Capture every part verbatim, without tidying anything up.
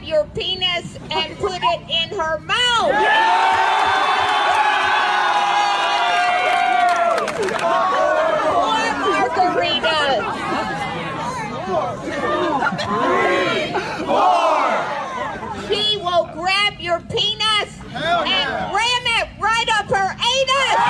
your penis and put it in her mouth. More margaritas. She will grab your penis and ram it right up her anus.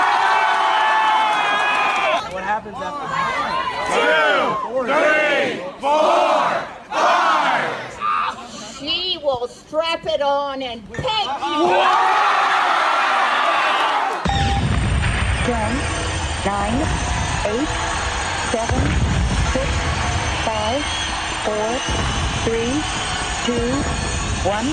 What happens after Two, three, four, five. She will strap it on and peg you. Ten, nine, eight, seven, six, five, four, three, two, one.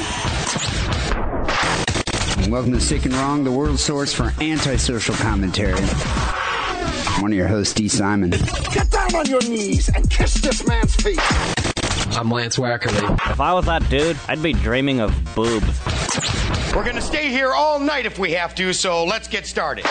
Welcome to Sick and Wrong, the world source for antisocial commentary. I'm one of your hosts, D. Simon. Get down on your knees and kiss this man's feet. I'm Lance Wackerly. If I was that dude, I'd be dreaming of boobs. We're gonna stay here all night if we have to, so let's get started.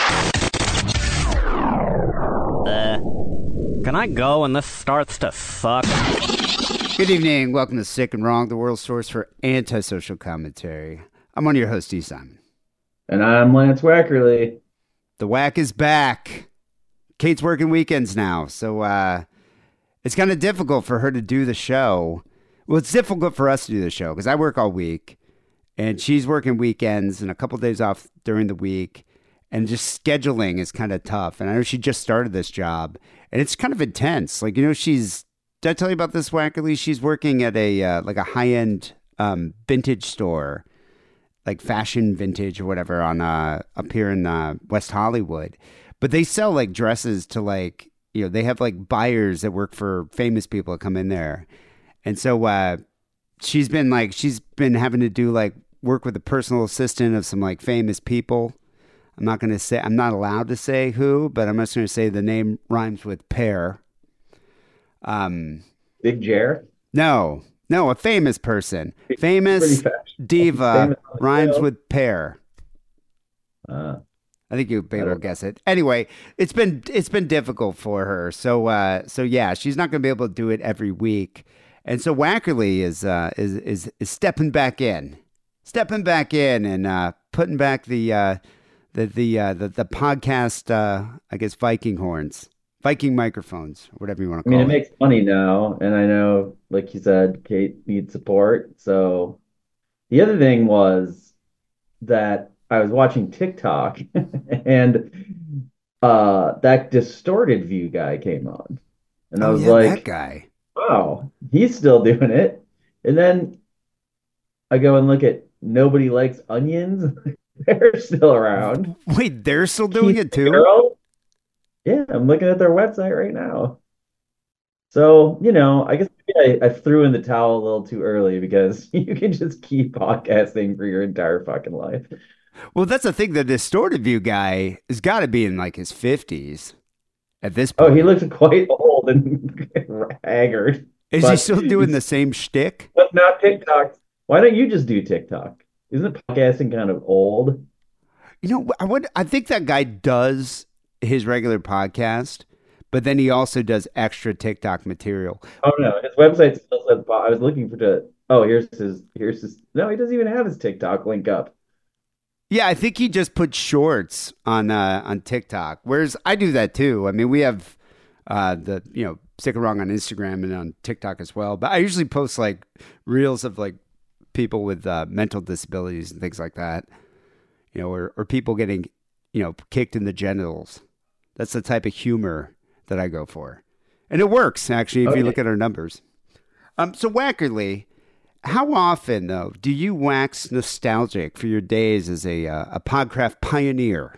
Uh, can I go when this starts to suck? Good evening. Welcome to Sick and Wrong, the world source for antisocial commentary. I'm one of your hosts, D. Simon. And I'm Lance Wackerly. The whack is back. Kate's working weekends now, so uh, it's kind of difficult for her to do the show. Well, it's difficult for us to do the show because I work all week, and she's working weekends and a couple days off during the week, and just scheduling is kind of tough. And I know she just started this job, and it's kind of intense. Like, you know, she's, did I tell you about this, Wackerly? She's working at a uh, like a high-end um, vintage store, like fashion vintage or whatever, on uh, up here in uh, West Hollywood. But they sell like dresses to like, you know, they have like buyers that work for famous people that come in there. And so uh, she's been like, she's been having to do like work with a personal assistant of some like famous people. I'm not going to say, I'm not allowed to say who, but I'm just going to say the name rhymes with pear. Um, Big Jer? No, no, a famous person. Famous diva famous rhymes with pear. Uh. I think you'll be able to guess it. Anyway, it's been it's been difficult for her. So uh, so yeah, she's not going to be able to do it every week. And so Wackerly is uh, is is is stepping back in, stepping back in, and uh, putting back the uh, the the, uh, the the podcast. Uh, I guess Viking horns, Viking microphones, whatever you want to call it. I mean, it, it makes money now, and I know, like you said, Kate needs support. So the other thing was that I was watching TikTok and uh, that distorted view guy came on. And I oh, was yeah, like, that guy. Wow, he's still doing it. And then I go and look at Nobody Likes Onions. They're still around. Wait, they're still doing Keith it too? Carroll? Yeah, I'm looking at their website right now. So, you know, I guess I, I threw in the towel a little too early because you can just keep podcasting for your entire fucking life. Well, that's the thing. The distorted view guy has got to be in like his fifties at this point. Oh, he looks quite old and haggard. Is he still doing the same shtick? But not TikTok. Why don't you just do TikTok? Isn't podcasting kind of old? You know, I would. I think that guy does his regular podcast, but then he also does extra TikTok material. Oh no, his website still says. I was looking for the. Oh, here's his. Here's his. No, he doesn't even have his TikTok link up. Yeah, I think he just put shorts on uh, on TikTok. Whereas I do that too. I mean, we have uh, the you know Sick and Wrong on Instagram and on TikTok as well. But I usually post like reels of like people with uh, mental disabilities and things like that. You know, or or people getting you know kicked in the genitals. That's the type of humor that I go for, and it works actually if okay. you look at our numbers. Um, so Wackerly. How often, though, do you wax nostalgic for your days as a uh, a Podcraft pioneer?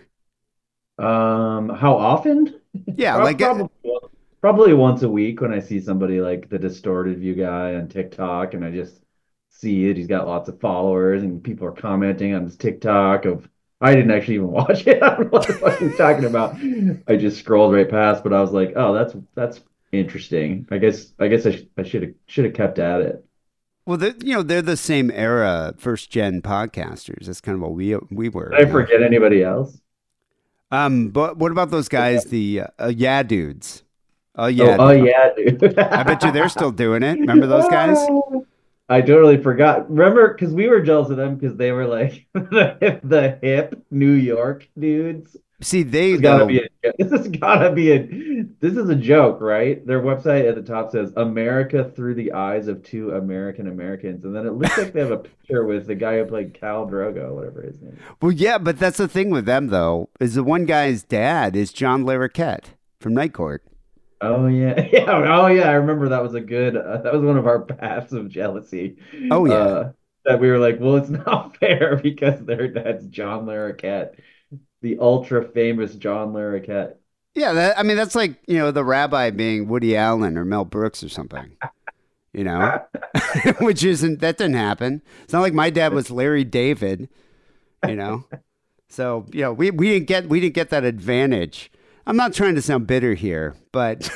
Um, how often? Yeah, like probably, probably once a week when I see somebody like the distorted view guy on TikTok, and I just see it. He's got lots of followers, and people are commenting on his TikTok. Of I didn't actually even watch it. I don't know what the fuck he's talking about. I just scrolled right past, but I was like, oh, that's that's interesting. I guess I guess I, sh- I should have should have kept at it. Well, you know, they're the same era, first gen podcasters. That's kind of what we we were. Did I forget know? Anybody else? Um, but what about those guys, the uh, yeah dudes? Oh yeah, oh, oh yeah, dude. I bet you they're still doing it. Remember those guys? I totally forgot. Remember, because we were jealous of them because they were like the hip, the hip New York dudes. See, they This has gotta though. be a, this has gotta be a this is a joke, right? Their website at the top says America through the eyes of two American Americans, and then it looks like they have a picture with the guy who played Cal Drogo, whatever his name is. Well, yeah, but that's the thing with them though, is the one guy's dad is John Larroquette from Night Court. Oh yeah, yeah. Oh yeah. I remember that was a good. Uh, that was one of our paths of jealousy. Oh, yeah. Uh, that we were like, well, it's not fair because their dad's John Larroquette, the ultra famous John Larroquette. Yeah, that, I mean that's like you know the rabbi being Woody Allen or Mel Brooks or something. You know, which isn't that didn't happen. It's not like my dad was Larry David. You know, so you know we we didn't get we didn't get that advantage. I'm not trying to sound bitter here, but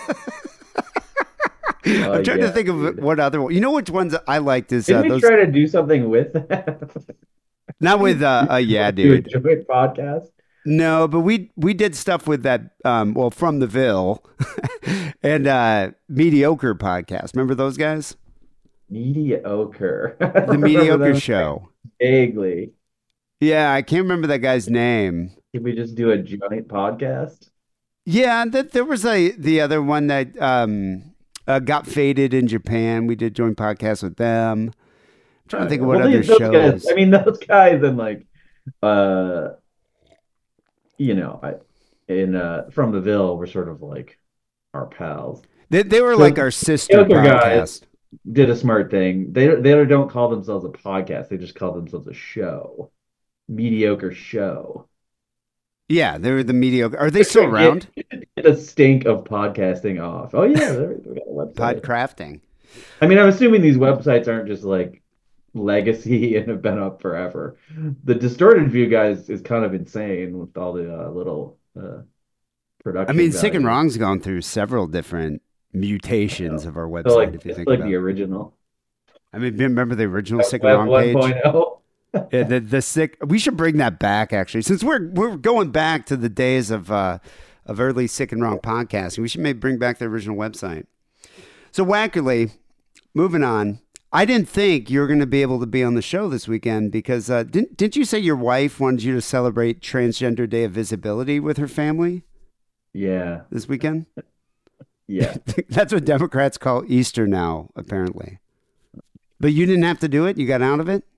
Oh, I'm trying yeah, to think of dude. what other one. You know which ones I liked is Did uh, we those try to do something with that? not with uh, uh yeah, Do a dude. joint podcast. No, but we we did stuff with that um well from the Ville and uh Mediocre podcast. Remember those guys? Mediocre. The Mediocre Show. Vaguely. Yeah, I can't remember that guy's name. Can we just do a joint podcast? Yeah, that there was a the other one that um uh, got faded in Japan. We did joint podcasts with them. I'm trying to think of what Well, other these- those shows. guys, I mean, those guys and like, uh, you know, I in uh from the Ville were sort of like our pals. They they were So, like our sister Mediocre podcast. guys did a smart thing. They they don't call themselves a podcast. They just call themselves a show. Mediocre Show. Yeah, they were the Mediocre. Are they still around? Get, get the stink of podcasting off. Oh yeah, they're- we got a website. Pod crafting. I mean, I'm assuming these websites aren't just like legacy and have been up forever. The Distorted View guys is kind of insane with all the uh, little uh, production. I mean, Sick and value. Wrong's gone through several different mutations of our website. So like if you it's think like about the it. original. I mean, remember the original Sick and Web Wrong page? one point oh. Yeah, the the sick. We should bring that back actually, since we're we're going back to the days of uh, of early Sick and Wrong podcasting. We should maybe bring back the original website. So Wackerly, moving on. I didn't think you were going to be able to be on the show this weekend because uh, didn't didn't you say your wife wanted you to celebrate Transgender Day of Visibility with her family Yeah, this weekend? yeah. That's what Democrats call Easter now, apparently. But you didn't have to do it. You got out of it.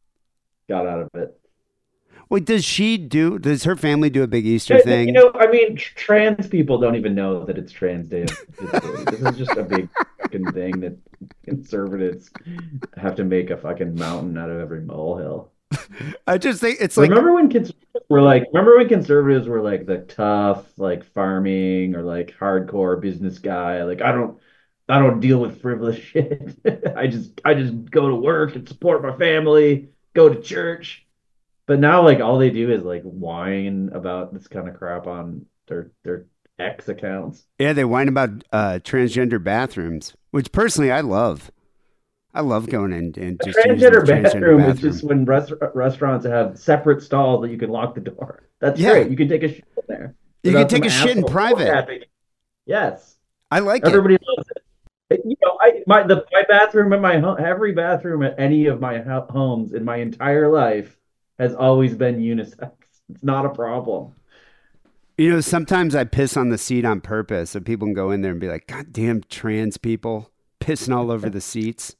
Got out of it. Wait, does she do? Does her family do a big Easter You thing? know, I mean, tr- trans people don't even know that it's Trans Day of Visibility. This is just a big fucking thing that conservatives have to make a fucking mountain out of every molehill. I just think it's like remember when conservatives were like, remember when conservatives were like the tough, like farming or like hardcore business guy? Like, I don't, I don't deal with frivolous shit. I just, I just go to work and support my family, go to church. But now, like, all they do is like whine about this kind of crap on their their X accounts. yeah, they whine about uh, transgender bathrooms, which personally I love. I love going in and A just using the transgender transgender bathroom is bathroom. just when rest- restaurants have separate stalls that you can lock the door. That's Yeah. great. You can take a shit in there. You can without take some a shit in asshole private. tapping. Yes, I like everybody loves it. You know, I my the my bathroom in my home, every bathroom at any of my ho- homes in my entire life has always been unisex. It's not a problem. it. You know, sometimes I piss on the seat on purpose so people can go in there and be like, "God damn trans people pissing all over the seats."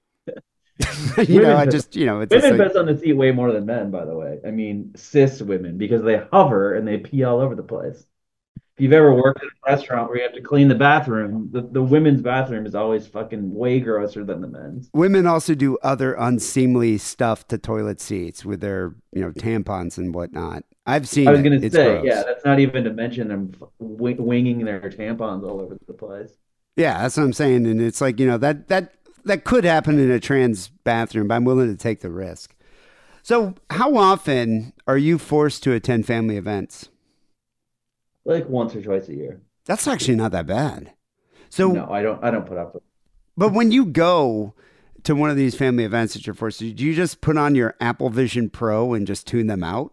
you know, Women I piss- just you know, it's just Women like, piss on the seat way more than men, by the way. I mean, cis women, because they hover and they pee all over the place. If you've ever worked at a restaurant where you have to clean the bathroom, the, the women's bathroom is always fucking way grosser than the men's. women also do other unseemly stuff to toilet seats with their you know tampons and whatnot. I've seen. I was it. going to It's say, gross. yeah, that's not even to mention them f- wi- winging their tampons all over the place. Yeah, that's what I'm saying. And it's like, you know, that that that could happen in a trans bathroom, but I'm willing to take the risk. So how often are you forced to attend family events? Like once or twice a year. That's actually not that bad. So No, I don't. I don't put up with. but when you go to one of these family events that you're forced to, do you just put on your Apple Vision Pro and just tune them out?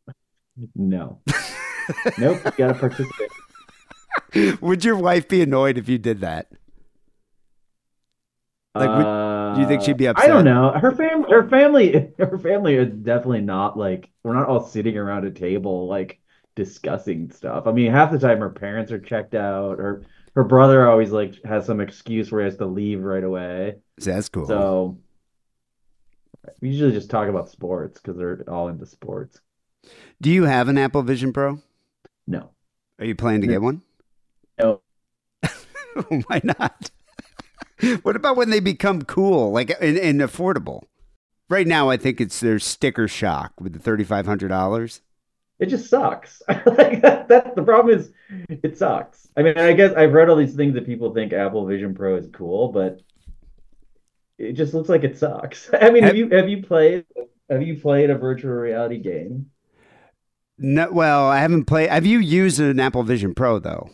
No. Nope. You got to participate. Would your wife be annoyed if you did that? Like, would- uh, Do you think she'd be Uh, upset? I don't know. Her family, her family, her family is definitely not like we're not all sitting around a table like discussing stuff. I mean, half the time her parents are checked out. Her her brother always like has some excuse where he has to leave right away. That's cool. So we usually just talk about sports because they're all into sports. Do you have an Apple Vision Pro? No. Are you planning to get one? No. Why not? What about when they become cool, like and, and affordable? Right now, I think it's their sticker shock with the thirty-five hundred dollars. It just sucks. Like that, that's the problem is it sucks. I mean, I guess I've read all these things that people think Apple Vision Pro is cool, but it just looks like it sucks. I mean, have you have you played have you played a virtual reality game? No, well, I haven't played. Have you used an Apple Vision Pro though?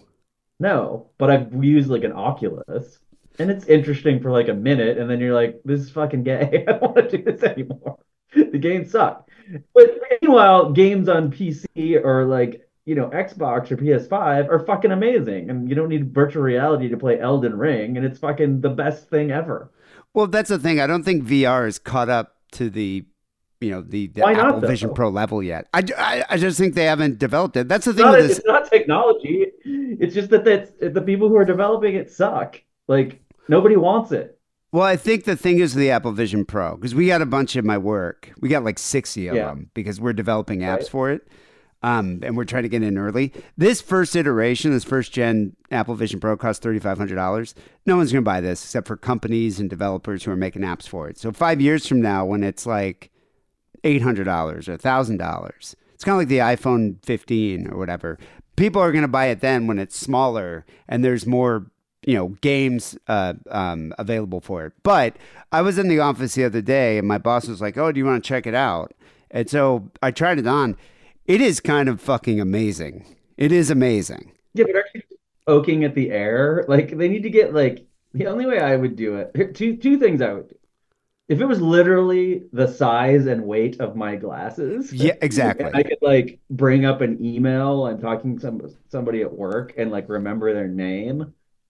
No, but I've used like an Oculus, and it's interesting for like a minute, and then you're like, "This is fucking gay. I don't want to do this anymore." The games suck. But meanwhile, games on P C or like you know Xbox or P S five are fucking amazing, and you don't need virtual reality to play Elden Ring, and it's fucking the best thing ever. Well, that's the thing. I don't think V R is caught up to the, you know, the, the Why not, Apple though? Vision Pro level yet. I, I, I just think they haven't developed it. That's the It's thing not, with this. it's not technology. It's just that that's, the people who are developing it suck. Like nobody wants it. Well, I think the thing is the Apple Vision Pro, because we got a bunch at my work. We got like sixty of Yeah. them because we're developing apps Right. for it. Um, and we're trying to get in early. This first iteration, this first gen Apple Vision Pro costs thirty-five hundred dollars. No one's going to buy this except for companies and developers who are making apps for it. So five years from now, when it's like eight hundred dollars or one thousand dollars, it's kind of like the iPhone fifteen or whatever. People are going to buy it then when it's smaller and there's more, you know, games uh, um, available for it. But I was in the office the other day and my boss was like, "Oh, do you want to check it out?" And so I tried it on. It is kind of fucking amazing. It is amazing. Yeah, but actually poking at the air, like they need to get like the only way I would do it. Here, two two things I would do. If it was literally the size and weight of my glasses, Yeah, exactly. and I could like bring up an email. I'm talking to some somebody at work and like remember their name.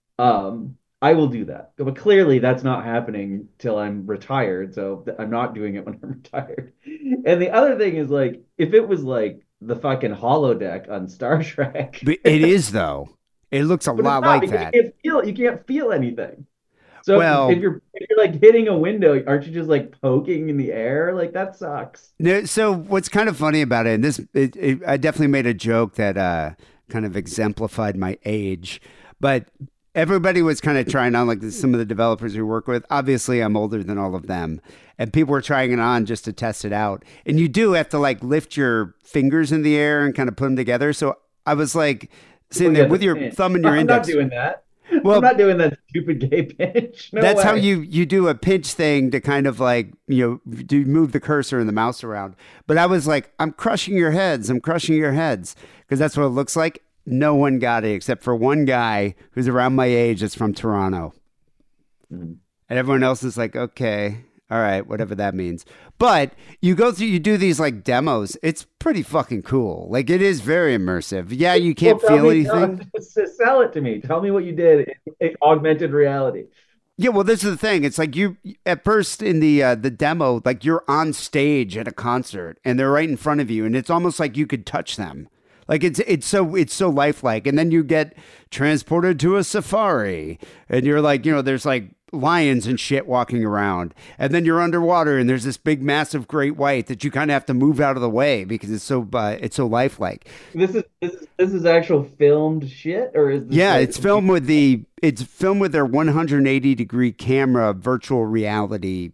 Um, I will do that. But clearly that's not happening till I'm retired, so th- I'm not doing it when I'm retired. And the other thing is like if it was like the fucking holodeck on Star Trek. But it is though. It looks a But it's lot not, like because that. You can't feel you can't feel anything. So Well- if you're if you're like hitting a window, aren't you just like poking in the air? Like that sucks. No, so what's kind of funny about it, and this, it, it, I definitely made a joke that uh, kind of exemplified my age, but everybody was kind of trying on, like some of the developers we work with. Obviously, I'm older than all of them, and people were trying it on just to test it out. And you do have to like lift your fingers in the air and kind of put them together. So I was like sitting Well, there yeah, with your yeah. thumb and your I'm index. not doing that. Well, I'm not doing that stupid gay pinch. No That's way. how you you do a pinch thing to kind of like, you know, do move the cursor and the mouse around. But I was like, I'm crushing your heads. I'm crushing your heads because that's what it looks like. No one got it except for one guy who's around my age that's from Toronto. Mm-hmm. And everyone else is like, okay, all right, whatever that means. But you go through, you do these like demos. It's pretty fucking cool. Like it is very immersive. Yeah, you can't Well, tell feel me- anything. tell- sell it to me. Tell me what you did in, in augmented reality. Yeah, well, this is the thing. It's like you at first in the uh, the demo, like you're on stage at a concert and they're right in front of you, and it's almost like you could touch them. Like it's it's so it's so lifelike, and then you get transported to a safari, and you're like, you know, there's like lions and shit walking around, and then you're underwater, and there's this big, massive, great white that you kind of have to move out of the way because it's so uh, it's so lifelike. This is this is this is actual filmed shit, or is this Yeah, like- it's filmed with the it's filmed with their one hundred eighty degree camera virtual reality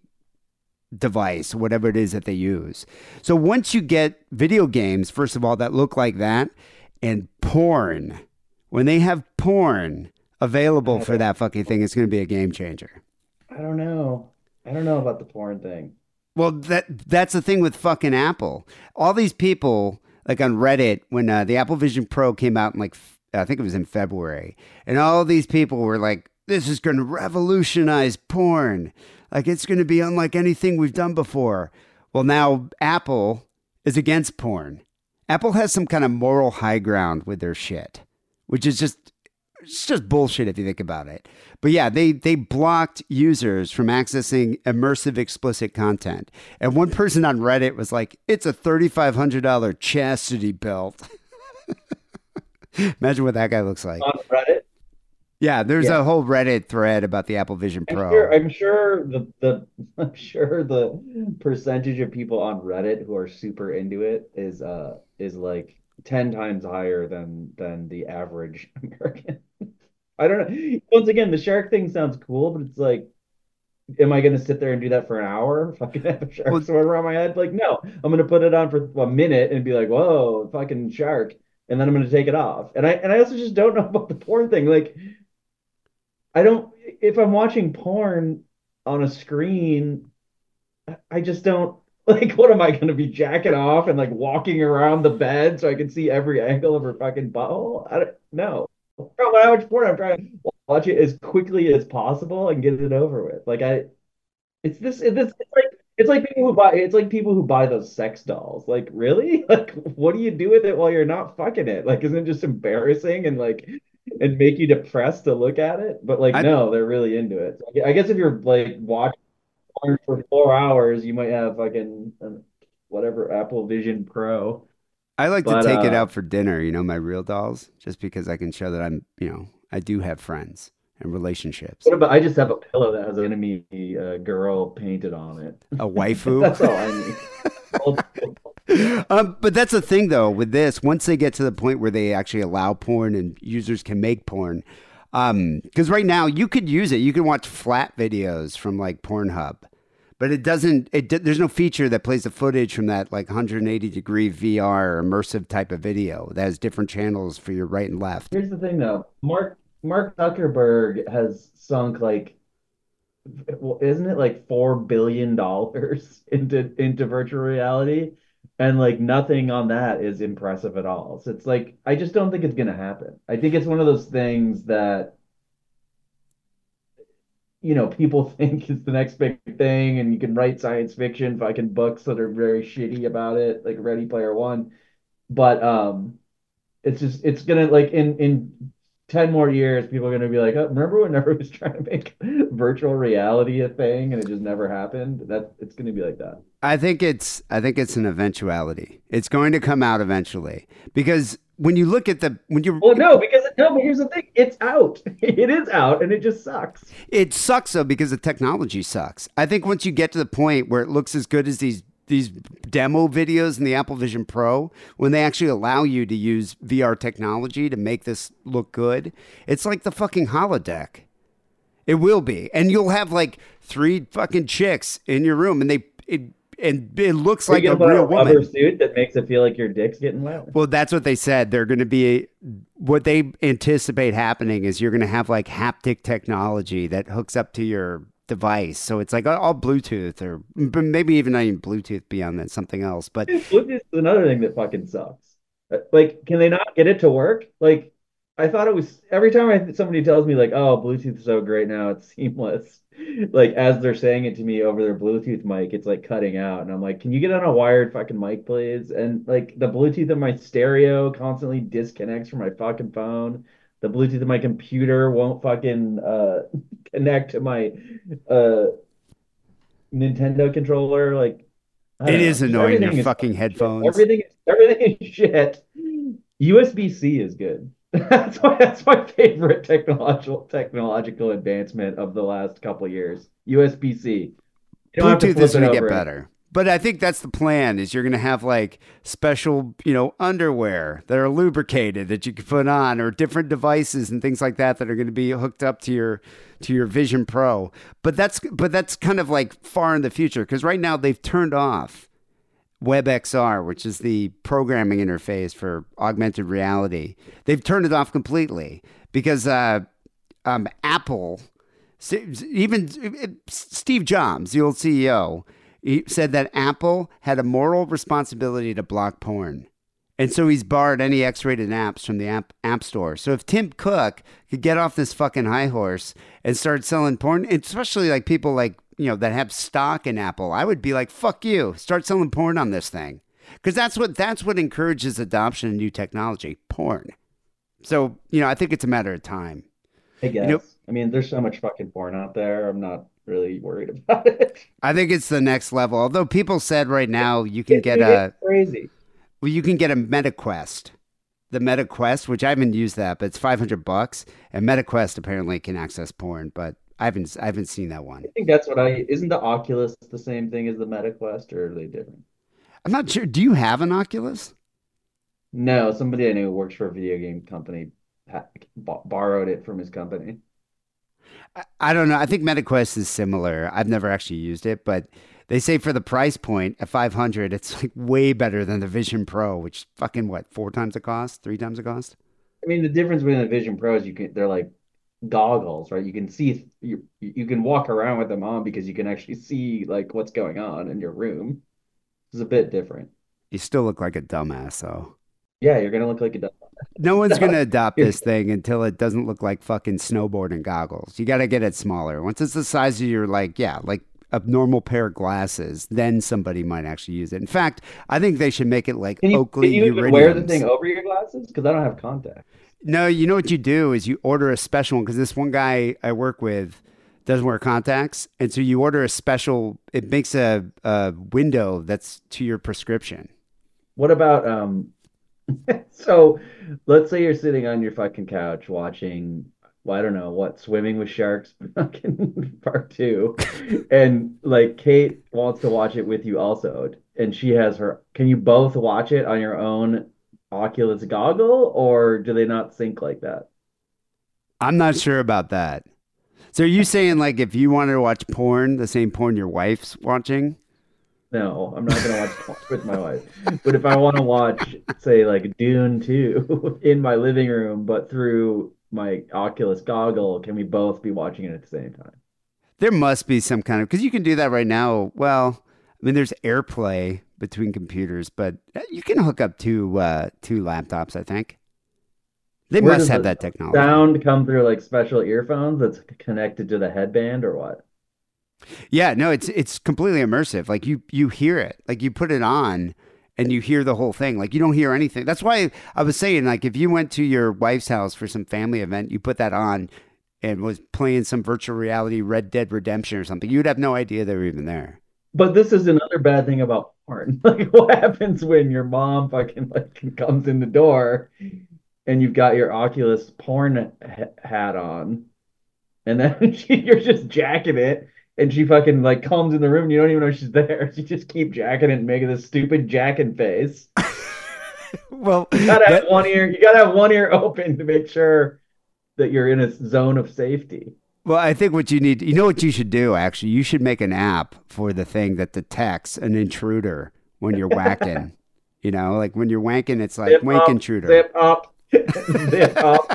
device, whatever it is that they use. So once you get video games, first of all, that look like that, and porn, when they have porn available for that fucking thing, it's going to be a game changer. I don't know. I don't know about the porn thing. Well, that that's the thing with fucking Apple. All these people, like on Reddit, when uh, the Apple Vision Pro came out in like, f- I think it was in February, and all these people were like, this is going to revolutionize porn. Like it's going to be unlike anything we've done before. Well, now Apple is against porn. Apple has some kind of moral high ground with their shit, which is just it's just bullshit if you think about it. But yeah, they they blocked users from accessing immersive explicit content. And one person on Reddit was like, "It's a thirty-five hundred dollars chastity belt." Imagine what that guy looks like. On Reddit? Yeah, there's Yeah. a whole Reddit thread about the Apple Vision I'm Pro. sure, I'm sure the, the I'm sure the percentage of people on Reddit who are super into it is uh is like ten times higher than than the average American. I don't know. Once again, the shark thing sounds cool, but it's like, am I going to sit there and do that for an hour? Fucking have a shark Well- swim around my head? Like, no, I'm going to put it on for a minute and be like, whoa, fucking shark, and then I'm going to take it off. And I and I also just don't know about the porn thing. Like, I don't. If I'm watching porn on a screen, I just don't. Like, what am I going to be jacking off and like walking around the bed so I can see every angle of her fucking butthole? I don't know. When I watch porn, I'm trying to watch it as quickly as possible and get it over with. Like I, it's this, it's this, it's like it's like people who buy, it's like people who buy those sex dolls. Like, really? Like, what do you do with it while you're not fucking it? Like, isn't it just embarrassing and like and make you depressed to look at it? But like, I- no, they're really into it. So I guess if you're like watching porn for four hours, you might have fucking uh, whatever Apple Vision Pro. I like But, to take it uh, out for dinner, you know, my real dolls, just because I can show that I'm, you know, I do have friends and relationships. What about I just have a pillow that has an enemy uh, girl painted on it. A waifu. That's all I need. um, but that's the thing, though, with this. Once they get to the point where they actually allow porn and users can make porn, because right now you could use it. You can watch flat videos from like Pornhub, but it doesn't. It there's no feature that plays the footage from that like one hundred eighty degree V R immersive type of video that has different channels for your right and left. Here's the thing, though. Mark Mark Zuckerberg has sunk like, well, isn't it like four billion dollars into into virtual reality, and like nothing on that is impressive at all. So it's like I just don't think it's gonna happen. I think it's one of those things that, you know, people think is the next big thing, and you can write science fiction fucking books that are very shitty about it, like Ready Player One. But um, it's just it's gonna like in in ten more years, people are gonna be like, oh, remember when everyone was trying to make virtual reality a thing and it just never happened? That it's gonna be like that. I think it's I think it's an eventuality. It's going to come out eventually because when you look at the when you Well, no, because no, but here's the thing, it's out. It is out, and it just sucks. It sucks though because the technology sucks. I think once you get to the point where it looks as good as these these demo videos in the Apple Vision Pro, when they actually allow you to use V R technology to make this look good, it's like the fucking holodeck. It will be, and you'll have like three fucking chicks in your room, and they it and it looks Are like you a gonna put real a rubber woman. suit that makes it feel like your dick's getting wet? Well, that's what they said. They're going to be what they anticipate happening is you're going to have like haptic technology that hooks up to your device. So it's like all Bluetooth or but maybe even not even Bluetooth beyond that, something else. But Bluetooth is another thing that fucking sucks. Uh, Like, can they not get it to work? Like, I thought it was every time I somebody tells me like, "Oh, Bluetooth is so great now, it's seamless." Like as they're saying it to me over their Bluetooth mic, it's like cutting out, and I'm like, "Can you get on a wired fucking mic, please?" And like the Bluetooth in my stereo constantly disconnects from my fucking phone. The Bluetooth in my computer won't fucking uh, connect to my uh, Nintendo controller. Like, I don't it know. is Just annoying. everything Your is fucking headphones. Everything, everything is shit. U S B C is good. That's my that's my favorite technological technological advancement of the last couple of years. U S B C. You don't have to Bluetooth flip is going it to get over. better. But I think that's the plan is you're going to have like special, you know, underwear that are lubricated that you can put on or different devices and things like that that are going to be hooked up to your to your Vision Pro. But that's but that's kind of like far in the future because right now they've turned off WebXR, which is the programming interface for augmented reality. They've turned it off completely because uh, um, Apple, even Steve Jobs, the old C E O, he said that Apple had a moral responsibility to block porn. And so he's barred any X-rated apps from the app, app store. So if Tim Cook could get off this fucking high horse and start selling porn, especially like people like, you know, that have stock in Apple, I would be like, fuck you, start selling porn on this thing. Because that's what that's what encourages adoption of new technology, porn. So, you know, I think it's a matter of time. I guess. You know, I mean, there's so much fucking porn out there. I'm not really worried about it. I think it's the next level. Although people said right now you can It- get it's a crazy. well, you can get a MetaQuest. The MetaQuest, which I haven't used that, but it's five hundred bucks. And MetaQuest apparently can access porn, but I haven't I haven't seen that one. I think that's what I isn't the Oculus the same thing as the MetaQuest, or are they different? I'm not sure. Do you have an Oculus? No, somebody I knew who works for a video game company ha b- borrowed it from his company. I, I don't know. I think MetaQuest is similar. I've never actually used it, but they say for the price point at five hundred, it's like way better than the Vision Pro, which fucking what, four times the cost, three times the cost? I mean, the difference between the Vision Pros, you can they're like goggles, right? You can see you you can walk around with them on because you can actually see like what's going on in your room. It's a bit different. You still look like a dumbass, though. Yeah, you're gonna look like a dumb. No one's going to adopt this thing until it doesn't look like fucking snowboarding goggles. You got to get it smaller. Once it's the size of your, like, yeah, like a normal pair of glasses, then somebody might actually use it. In fact, I think they should make it like Can you, Oakley can you even Iridiums. wear the thing over your glasses? Because I don't have contacts. No, you know what you do is you order a special one because this one guy I work with doesn't wear contacts. And so you order a special, it makes a, a window that's to your prescription. What about um so let's say you're sitting on your fucking couch watching, well, I don't know what, Swimming with Sharks fucking part two, and like Kate wants to watch it with you also, and she has her, can you both watch it on your own Oculus goggle, or do they not sync like that? I'm not sure about that. So are you saying like if you wanted to watch porn, the same porn your wife's watching? No, I'm not gonna watch porn with my wife. But if I want to watch, say, like Dune two in my living room, but through my Oculus goggle, can we both be watching it at the same time? There must be some kind of, because you can do that right now. Well, I mean, there's AirPlay between computers, but you can hook up two uh, two laptops. I think they Where must does have the that technology. Sound come through like special earphones that's connected to the headband, or what? Yeah, no, it's it's completely immersive. Like you you hear it, like you put it on and you hear the whole thing. Like you don't hear anything. That's why I was saying, like if you went to your wife's house for some family event, you put that on and was playing some virtual reality Red Dead Redemption or something, you'd have no idea they were even there. But this is another bad thing about porn. Like, what happens when your mom fucking like comes in the door and you've got your Oculus porn ha- hat on, and then she, you're just jacking it, and she fucking like comes in the room and you don't even know she's there. She just keep jacking it and making this stupid jacking face. Well, You gotta have that- one ear. You gotta have one ear open to make sure that you're in a zone of safety. Well, I think what you need, you know what you should do, actually? You should make an app for the thing that detects an intruder when you're whacking. You know, like when you're wanking, it's like Zip wank up, intruder. Zip up. Zip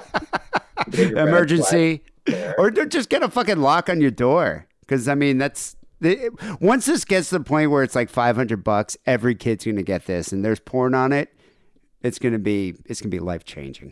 up. Get your red Emergency. Or just get a fucking lock on your door. Because, I mean, that's, it, once this gets to the point where it's like five hundred bucks, every kid's going to get this, and there's porn on it, it's going to be, it's going to be life-changing.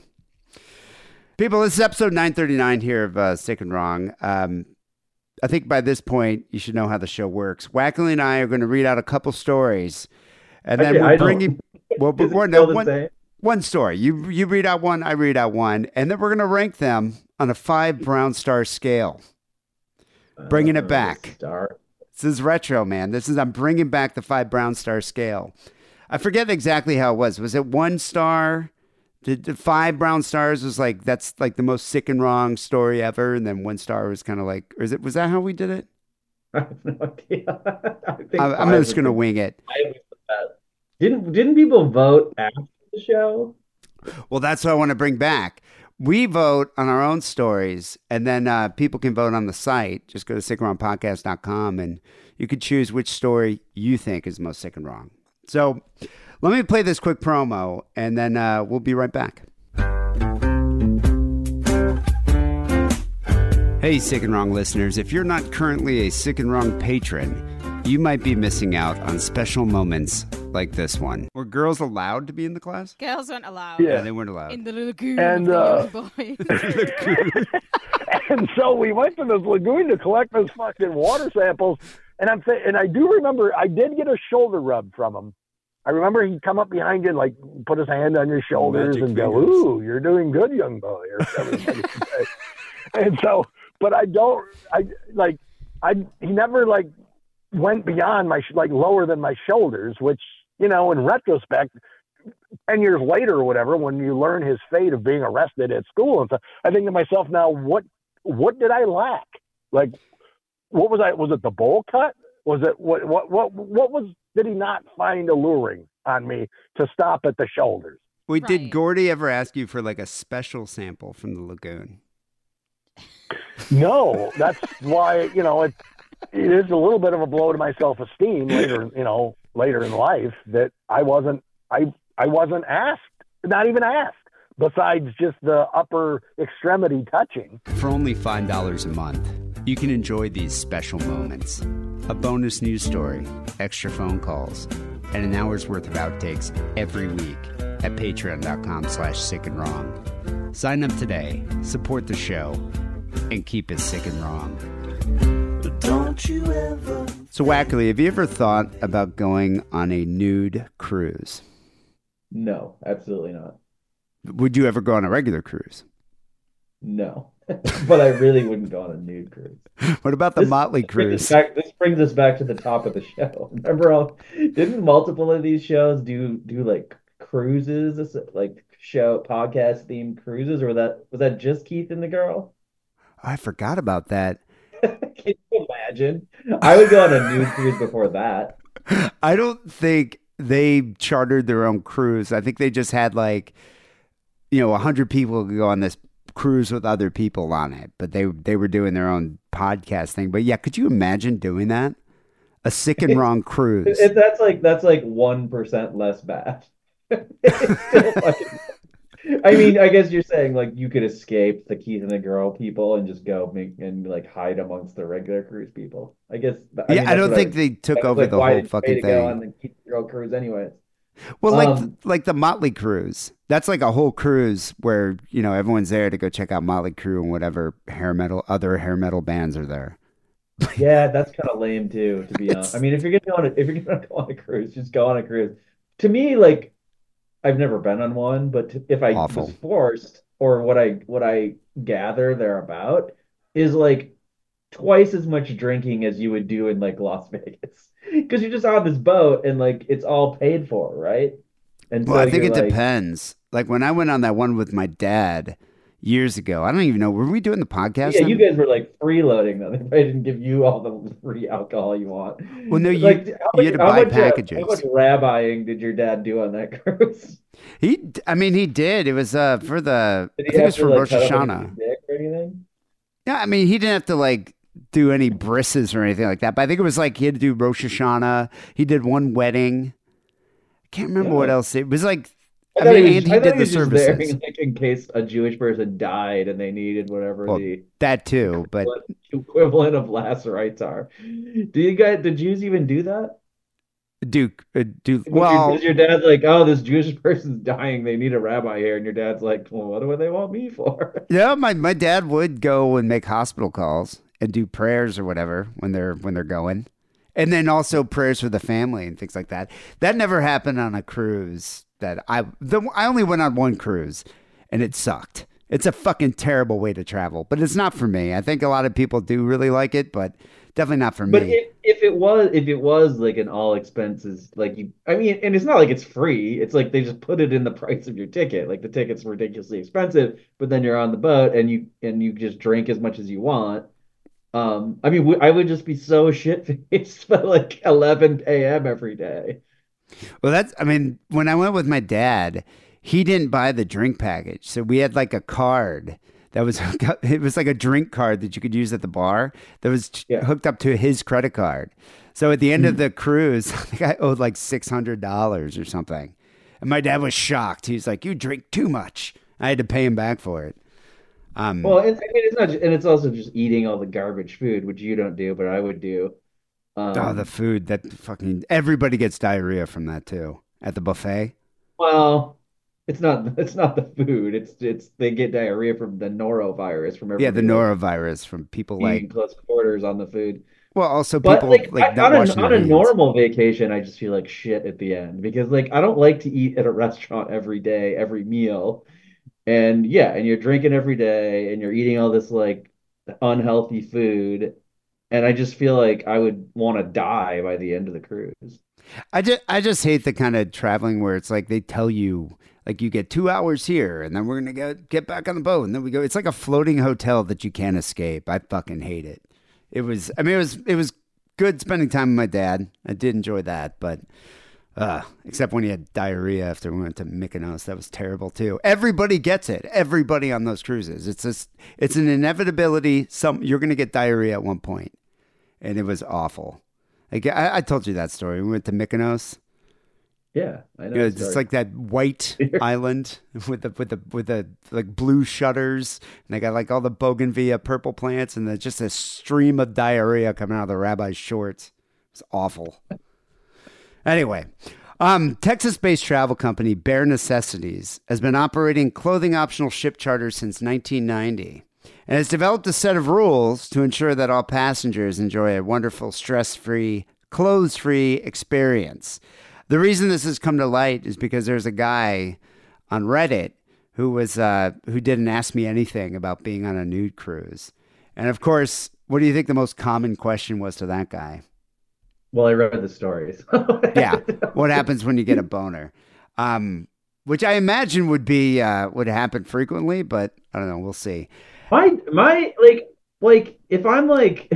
People, this is episode nine thirty-nine here of uh, Sick and Wrong. Um, I think by this point, you should know how the show works. Wackley and I are going to read out a couple stories, and then Actually, we'll I bring don't- you well, Is it we're, still no, the one, same? one story. You you read out one, I read out one, and then we're going to rank them on a five brown star scale. Bringing it Uh, back. Star. This is retro, man. This is I'm bringing back the five brown star scale. I forget exactly how it was. Was it one star? Did the five brown stars was like that's like the most sick and wrong story ever, and then one star was kind of like, or is it? Was that how we did it? I have no idea. I think I, I'm five just was gonna the- wing it. five was the best. Didn't didn't people vote after the show? Well, that's what I want to bring back. We vote on our own stories, and then uh, people can vote on the site. Just go to sick and wrong podcast dot com, and you can choose which story you think is most sick and wrong. So let me play this quick promo, and then uh, we'll be right back. Hey, Sick and Wrong listeners. If you're not currently a Sick and Wrong patron, you might be missing out on special moments like this one. Were girls allowed to be in the class? Girls weren't allowed. Yeah, they weren't allowed. In the lagoon And, of the young boy. And so we went to this lagoon to collect those fucking water samples. And I'm saying, and I do remember I did get a shoulder rub from him. I remember he'd come up behind you and like put his hand on your shoulders Magic and go, fingers. "Ooh, you're doing good, young boy," or whatever. he would say. And so, but I don't, I like, I he never like went beyond my sh- like lower than my shoulders, which, you know, in retrospect, ten years later or whatever, when you learn his fate of being arrested at school and stuff, I think to myself now, what what did I lack? Like, what was I? Was it the bowl cut? Was it what? What? What? What was? Did he not find alluring on me to stop at the shoulders? Wait, Right. did Gordy ever ask you for like a special sample from the lagoon? No, that's why, you know, it it is a little bit of a blow to my self-esteem later, you know, later in life that I wasn't I I wasn't asked, not even asked, besides just the upper extremity touching. For only five dollars a month, you can enjoy these special moments. A bonus news story, extra phone calls, and an hour's worth of outtakes every week at patreon.com slash sick and wrong. Sign up today, support the show, and keep it sick and wrong. Don't you ever... So, Wackerly, have you ever thought about going on a nude cruise? No, absolutely not. Would you ever go on a regular cruise? No. But I really wouldn't go on a nude cruise. What about the This Motley brings cruise? us back, this brings us back to the top of the show. Remember, all, didn't multiple of these shows do do like cruises, like show podcast themed cruises, or was that was that just Keith and the girl? I forgot about that. Can you imagine? I would go on a nude cruise before that. I don't think they chartered their own cruise. I think they just had like, you know, a hundred people could go on this cruise with other people on it, but they they were doing their own podcast thing. But yeah, could you imagine doing that? A sick and wrong cruise. If that's like that's like one percent less bad. It's still fucking. I mean, I guess you're saying like you could escape the Keith and the girl people and just go make and like hide amongst the regular cruise people. I guess. I yeah, mean, I that's don't what think I, they took that was, over like, the why whole did you pay fucking to go on thing. the Keith and the girl cruise anyways. Well, like Um, like the Motley cruise. That's like a whole cruise where, you know, everyone's there to go check out Motley Crue and whatever hair metal other hair metal bands are there. Yeah, that's kind of lame too, to be honest. I mean, if you're gonna go on a, if you're gonna go on a cruise, just go on a cruise. To me, like I've never been on one, but to, if I Awful. was forced, or what I what I gather they're about is like twice as much drinking as you would do in like Las Vegas, because you're just on this boat and like it's all paid for, right? And Well, so I think you're it like, depends. Like when I went on that one with my dad years ago, I don't even know, were we doing the podcast? yeah, then? you guys were like freeloading them. They probably didn't give you all the free alcohol you want. Well, no, you- like how you had much, to how buy much, uh, packages. how much rabbiing did your dad do on that cruise? He, I mean, he did. It was uh for the, Did I he think it have was to for like Rosh cut off Hashanah. anybody's dick or anything? Yeah, I mean, he didn't have to like do any brisses or anything like that. But I think it was like he had to do Rosh Hashanah. He did one wedding. I can't remember Yeah. what else. It was like, I, I, thought mean, he was, and I he thought did he the was just there, services. like, in case a Jewish person died and they needed whatever Well, the that too, but equivalent of last rites are. Do you guys, the Jews even do that? Duke, uh, Duke. Was your, Well, is your dad like, oh, this Jewish person's dying, they need a rabbi here, and your dad's like, well, what do they want me for? yeah, my my dad would go and make hospital calls and do prayers or whatever when they're when they're going, and then also prayers for the family and things like that. That never happened on a cruise. That I the I only went on one cruise, and it sucked. It's a fucking terrible way to travel, but it's not for me. I think a lot of people do really like it, but definitely not for But me. if, if it was if it was like an all expenses, like you, I mean, and it's not like it's free. It's like they just put it in the price of your ticket. Like the ticket's ridiculously expensive, but then you're on the boat and you and you just drink as much as you want. Um, I mean, w- I would just be so shit faced by like eleven a m every day. Well, that's, I mean, when I went with my dad, he didn't buy the drink package. So we had like a card that was, it was like a drink card that you could use at the bar that was Yeah. hooked up to his credit card. So at the end of the cruise, I think I owed like six hundred dollars or something. And my dad was shocked. He was like, you drink too much. I had to pay him back for it. Um, Well, it's, I mean, it's not, ju- and it's also just eating all the garbage food, which you don't do, but I would do. Um, oh, the food that fucking, everybody gets diarrhea from that too at the buffet. Well, it's not it's not the food. It's it's they get diarrhea from the norovirus from Yeah, the everybody like, norovirus from people being like, in close quarters on the food. Well, also But people like, like I, not on washing a, on their a hands. normal vacation, I just feel like shit at the end because like I don't like to eat at a restaurant every day, every meal. And yeah, and you're drinking every day and you're eating all this like unhealthy food. And I just feel like I would want to die by the end of the cruise. I just I just hate the kind of traveling where it's like they tell you like you get two hours here and then we're gonna get get back on the boat and then we go. It's like a floating hotel that you can't escape. I fucking hate it. It was I mean it was it was good spending time with my dad. I did enjoy that, but uh, except when he had diarrhea after we went to Mykonos, that was terrible too. Everybody gets it. Everybody on those cruises. It's just it's an inevitability. Some you're gonna get diarrhea at one point, and it was awful. Like I, I told you that story. We went to Mykonos. Yeah, I know. You know, it's like that white island with the with the with the like blue shutters, and they got like all the bougainvillea purple plants, and then just a stream of diarrhea coming out of the rabbi's shorts. It's awful. Anyway, um, Texas-based travel company Bare Necessities has been operating clothing optional ship charters since nineteen ninety. And has developed a set of rules to ensure that all passengers enjoy a wonderful, stress-free, clothes-free experience. The reason this has come to light is because there's a guy on Reddit who was uh, who didn't ask me anything about being on a nude cruise. And of course, what do you think the most common question was to that guy? Well, I read the stories. Yeah, what happens when you get a boner? Um, which I imagine would be uh, would happen frequently, but I don't know. We'll see. My my like like if I'm like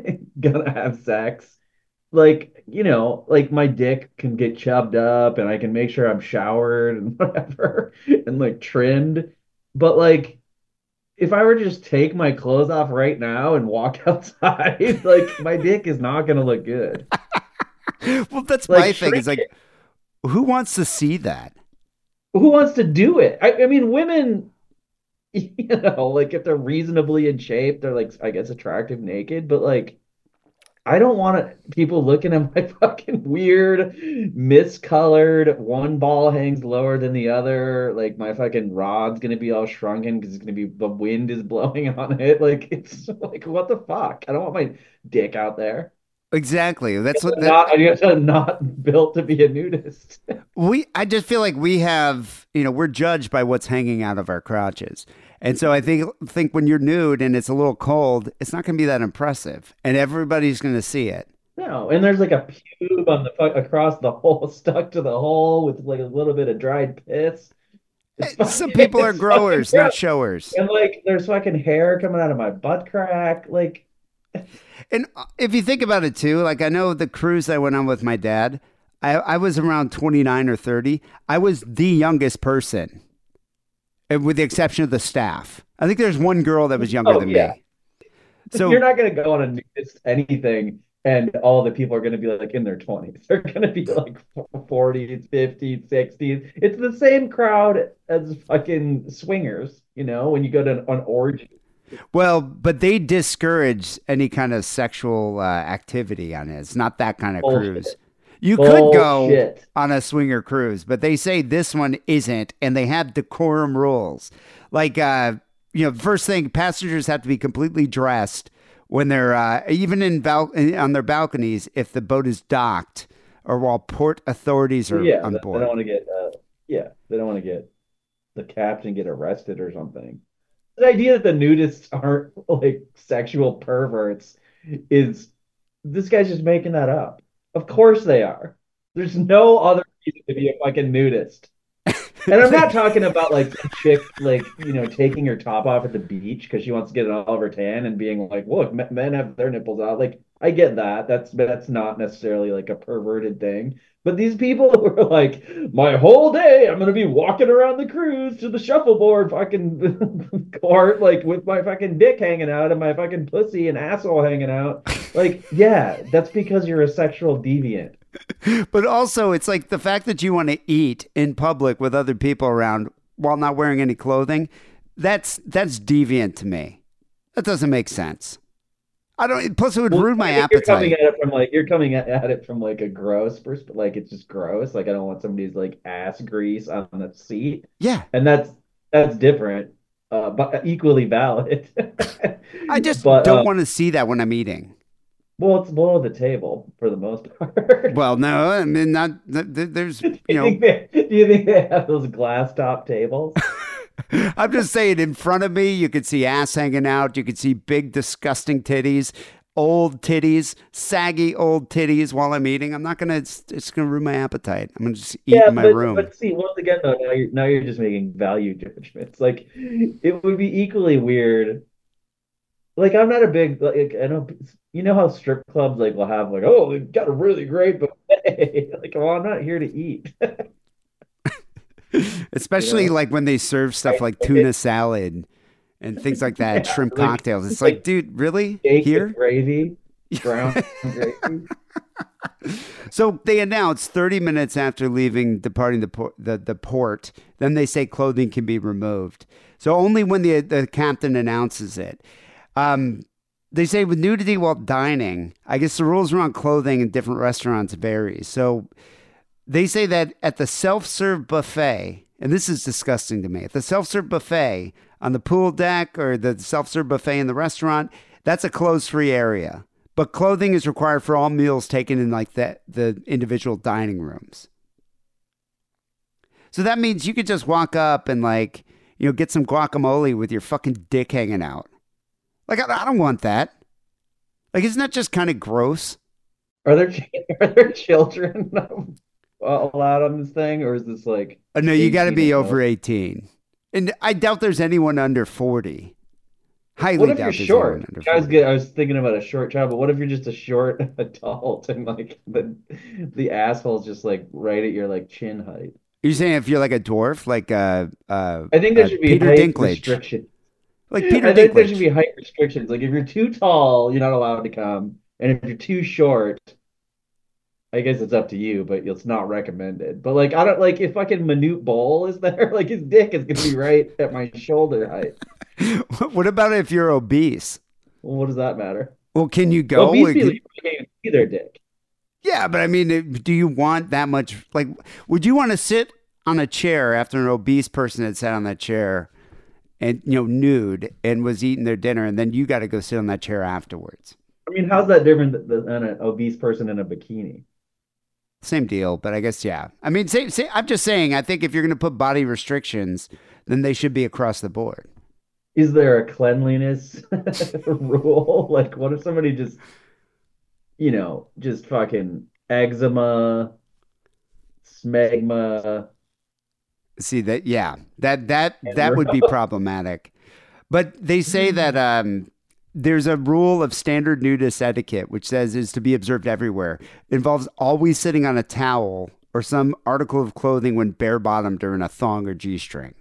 gonna have sex, like you know, like my dick can get chubbed up and I can make sure I'm showered and whatever and like trimmed. But like if I were to just take my clothes off right now and walk outside, like my dick is not gonna look good. Well, that's Like, my thing. It's like, shrink who wants to see that? Who wants to do it? I, I mean, women, you know, like if they're reasonably in shape, they're like, I guess, attractive naked, but like, I don't want people looking at my fucking weird, miscolored, one ball hangs lower than the other. Like my fucking rod's gonna be all shrunken because it's gonna be the wind is blowing on it. Like it's like what the fuck? I don't want my dick out there. Exactly. That's what I'm that, not. I guess I'm not built to be a nudist. we. I just feel like we have. You know, we're judged by what's hanging out of our crotches, and so I think think when you're nude and it's a little cold, it's not going to be that impressive, and everybody's going to see it. No, and there's like a pube on the fuck across the hole, stuck to the hole with like a little bit of dried piss. It's fucking- Some people are it's growers, fucking not gross. showers. And like, there's fucking hair coming out of my butt crack. Like, And if you think about it too, like I know the cruise I went on with my dad, I, I was around twenty-nine or thirty. I was the youngest person, uh, with the exception of the staff. I think there's one girl that was younger Oh, than yeah. me. So you're not gonna go on a nudist anything, and all the people are gonna be like in their twenties. They're gonna be like forties, fifties, sixties. It's the same crowd as fucking swingers. You know, when you go to an, an orgy. Well, but they discourage any kind of sexual uh, activity on it. It's not that kind of Bullshit. cruise. You could go Bullshit. on a swinger cruise, but they say this one isn't, and they have decorum rules. Like, uh, you know, first thing, passengers have to be completely dressed when they're uh, even in bal- on their balconies if the boat is docked or while port authorities are yeah, on they, board. they don't want to get. Uh, yeah, they don't want to get the captain get arrested or something. The idea that the nudists aren't like sexual perverts is this guy's just making that up. Of course they are. There's no other reason to be a fucking nudist. And I'm not talking about like some chick like you know taking her top off at the beach because she wants to get it all over tan and being like, look, men have their nipples out. Like I get that. That's that's not necessarily like a perverted thing. But these people who are like, my whole day I'm gonna be walking around the cruise to the shuffleboard fucking court, like with my fucking dick hanging out and my fucking pussy and asshole hanging out. Like, yeah, that's because you're a sexual deviant. But also, it's like the fact that you want to eat in public with other people around while not wearing any clothing. That's that's deviant to me. That doesn't make sense. I don't. Plus, it would Well, ruin my I think You're coming appetite. at it from like you're coming at, at it from like a gross perspective. Like it's just gross. Like I don't want somebody's like ass grease on the seat, Yeah, and that's that's different, uh, but equally valid. I just But don't uh, want to see that when I'm eating. Well, it's below the table for the most part. Well, no, I mean, not th- th- there's, you Do you know, think they, do you think they have those glass top tables? I'm just saying, in front of me, you could see ass hanging out. You could see big, disgusting titties, old titties, saggy old titties while I'm eating. I'm not gonna. It's, it's gonna ruin my appetite. I'm gonna just eat Yeah, in my but room. but see, once again though, now you're now you're just making value judgments. Like it would be equally weird. Like I'm not a big like I know you know how strip clubs like will have like oh they've got a really great buffet. Like well I'm not here to eat. Especially You know? like when they serve stuff like tuna salad and things like that, Yeah, shrimp like- cocktails. It's like, like dude, really? Steak Here? with gravy, brown gravy. So they announce thirty minutes after leaving, departing the, por- the the port, then they say clothing can be removed. So only when the the captain announces it. Um, they say with nudity while dining, I guess the rules around clothing in different restaurants vary. So they say that at the self-serve buffet, and this is disgusting to me, at the self-serve buffet on the pool deck or the self-serve buffet in the restaurant, that's a clothes-free area. But clothing is required for all meals taken in like the, the individual dining rooms. So that means you could just walk up and like, you know, get some guacamole with your fucking dick hanging out. Like, I, I don't want that. Like, isn't that just kind of gross? Are there are there children allowed on this thing, or is this like? Oh, no, you got to be eighteen and over up? eighteen. And I doubt there's anyone under forty. Highly What if doubt you're there's short? anyone under I was forty. get, I was thinking about a short child, but what if you're just a short adult and like the the asshole's just like right at your like chin height? You're saying if you're like a dwarf, like uh, uh, I think there uh, should be Peter height Dinklage. restrictions. Like Peter I think there Dinklage. should be height restrictions. Like if you're too tall, you're not allowed to come, and if you're too short, I guess it's up to you, but it's not recommended. But like I don't like if fucking Manute Bol is there, like his dick is gonna be right at my shoulder height. What about if you're obese? Well, what does that matter? Well, can you go? Obese Like, people you can't even see their dick. yeah, but I mean, it- do you want that much? Like, would you want to sit on a chair after an obese person had sat on that chair and, you know, nude and was eating their dinner, and then you got to go sit on that chair afterwards? I mean, how's that different than than an obese person in a bikini? Same deal, but I guess, yeah. I mean, say, say, I'm just saying, I think if you're going to put body restrictions, then they should be across the board. Is there a cleanliness rule? Like, what if somebody just, you know, just fucking eczema, smegma? See that? Yeah, that that that would be problematic. But they say that um, there's a rule of standard nudist etiquette, which says is to be observed everywhere. It involves always sitting on a towel or some article of clothing when bare bottomed or in a thong or g string.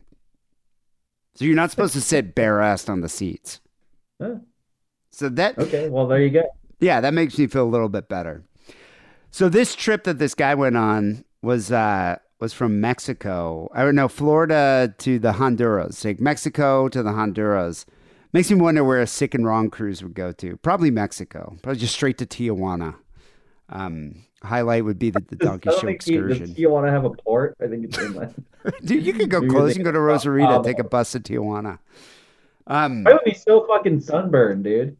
So you're not supposed to sit bare-assed on the seats. Huh. So that Okay, well, there you go. yeah, that makes me feel a little bit better. So this trip that this guy went on was uh, was from Mexico. I don't know, Florida to the Honduras. Like Mexico to the Honduras. Makes me wonder where a Sick and Wrong cruise would go to. Probably Mexico. Probably just straight to Tijuana. Um, highlight would be the, the Donkey I don't Show think he- excursion. Does you want to have a port? I think it's inland. Dude, you could go Maybe close. they You can go to could- Rosarita, uh, take a bus to Tijuana. Um, I would be so fucking sunburned, dude.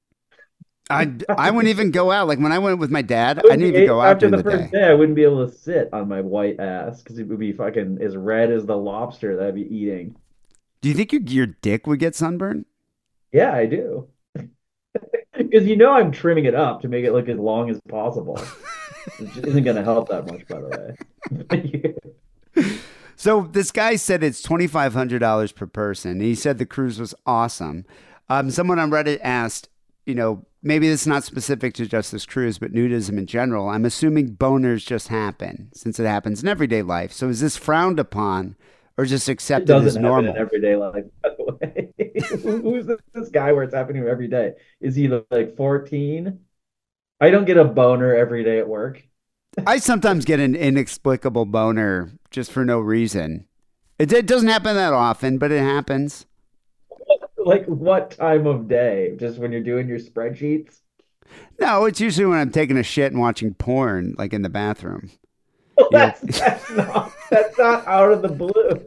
I I wouldn't even go out. Like when I went with my dad, I, would didn't be- even go out after during the the first day. day. I wouldn't be able to sit on my white ass because it would be fucking as red as the lobster that I'd be eating. Do you think your, your dick would get sunburned? Yeah, I do. Because you know I'm trimming it up to make it look as long as possible. Which isn't going to help that much, by the way. So this guy said it's twenty-five hundred dollars per person. And he said the cruise was awesome. Um, someone on Reddit asked, you know, maybe this is not specific to just this cruise, but nudism in general. I'm assuming boners just happen since it happens in everyday life. So is this frowned upon or just It accepted as doesn't happen normal? in everyday life, by the way. Who- Who's this, this guy where it's happening every day? Is he like fourteen? I don't get a boner every day at work. I sometimes get an inexplicable boner just for no reason. It, it doesn't happen that often, but it happens. Like what time of day? Just when you're doing your spreadsheets? No, it's usually when I'm taking a shit and watching porn, like in the bathroom. Well, Yeah. that's, that's not that's not out of the blue.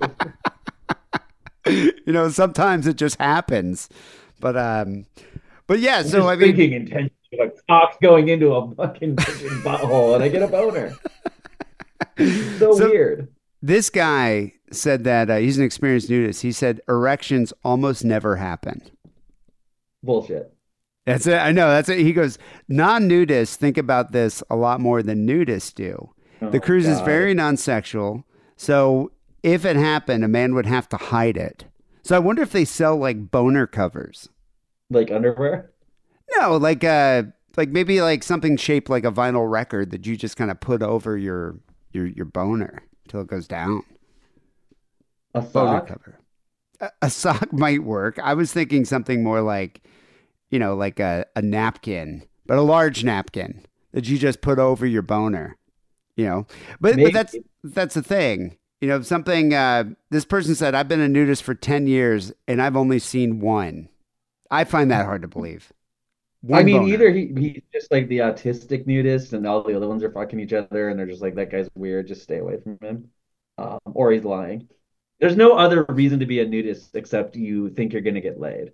You know, sometimes it just happens. But um but yeah, I'm so just I mean thinking intentionally like cock going into a fucking butthole and I get a boner. So, so weird. This guy said that uh, he's an experienced nudist. He said erections almost never happen. Bullshit. That's it. I know. That's it. He goes, non-nudists think about this a lot more than nudists do. Oh, the cruise God. is very non-sexual. So if it happened, a man would have to hide it. So I wonder if they sell like boner covers. Like underwear? No, like uh, like maybe like something shaped like a vinyl record that you just kind of put over your your your boner till it goes down. A sock cover. A, a sock might work. I was thinking something more like, you know, like a, a napkin, but a large napkin that you just put over your boner. You know, but but that's that's the thing. You know, something. Uh, this person said, "I've been a nudist for ten years, and I've only seen one." I find that hard to believe. One I mean, boner. either he, he's just like the autistic nudist, and all the other ones are fucking each other, and they're just like, "That guy's weird. Just stay away from him," um, or he's lying. There's no other reason to be a nudist except you think you're gonna get laid.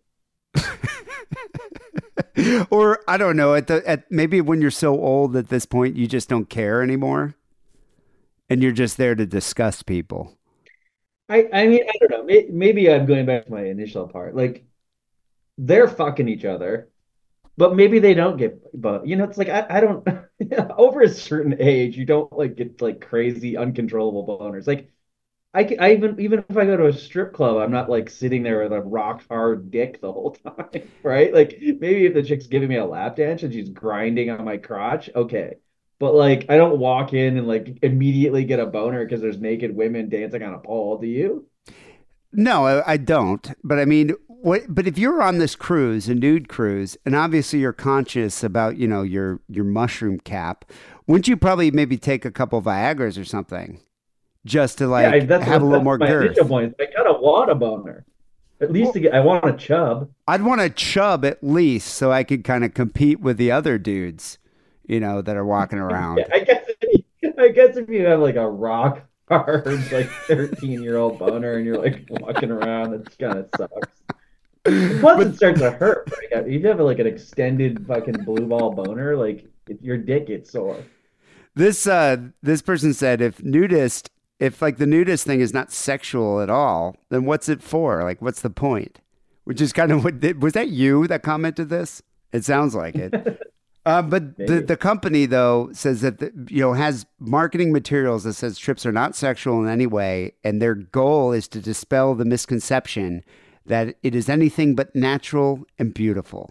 Or I don't know. At the at maybe when you're so old at this point, you just don't care anymore, and you're just there to disgust people. I I mean I don't know. Maybe I'm going back to my initial part. Like they're fucking each other, but maybe they don't get. But you know, it's like I I don't. Over a certain age, you don't like get like crazy uncontrollable boners. Like I, I even even if I go to a strip club, I'm not like sitting there with a rock hard dick the whole time, right? Like maybe if the chick's giving me a lap dance and she's grinding on my crotch, okay. But like I don't walk in and like immediately get a boner because there's naked women dancing on a pole. Do you? No, I, I don't. But I mean, what? But if you're on this cruise, a nude cruise, and obviously you're conscious about you know your your mushroom cap, wouldn't you probably maybe take a couple Viagra's or something? Just to like yeah, that's, have a little more my girth. Point. I kind of want a boner. At least well, to get, I want a chub. I'd want a chub at least so I could kind of compete with the other dudes, you know, that are walking around. Yeah, I guess if you, I guess if you have like a rock hard like thirteen year old boner and you're like walking around, it kind of sucks. Plus but, it starts to hurt. Right? If you have like an extended fucking blue ball boner, like if your dick gets sore. This uh, this person said if nudist. If like the nudist thing is not sexual at all, then what's it for? Like, what's the point? Which is kind of what did, was that you that commented this? It sounds like it. uh, but the, the company though says that the, you know has marketing materials that says trips are not sexual in any way, and their goal is to dispel the misconception that it is anything but natural and beautiful.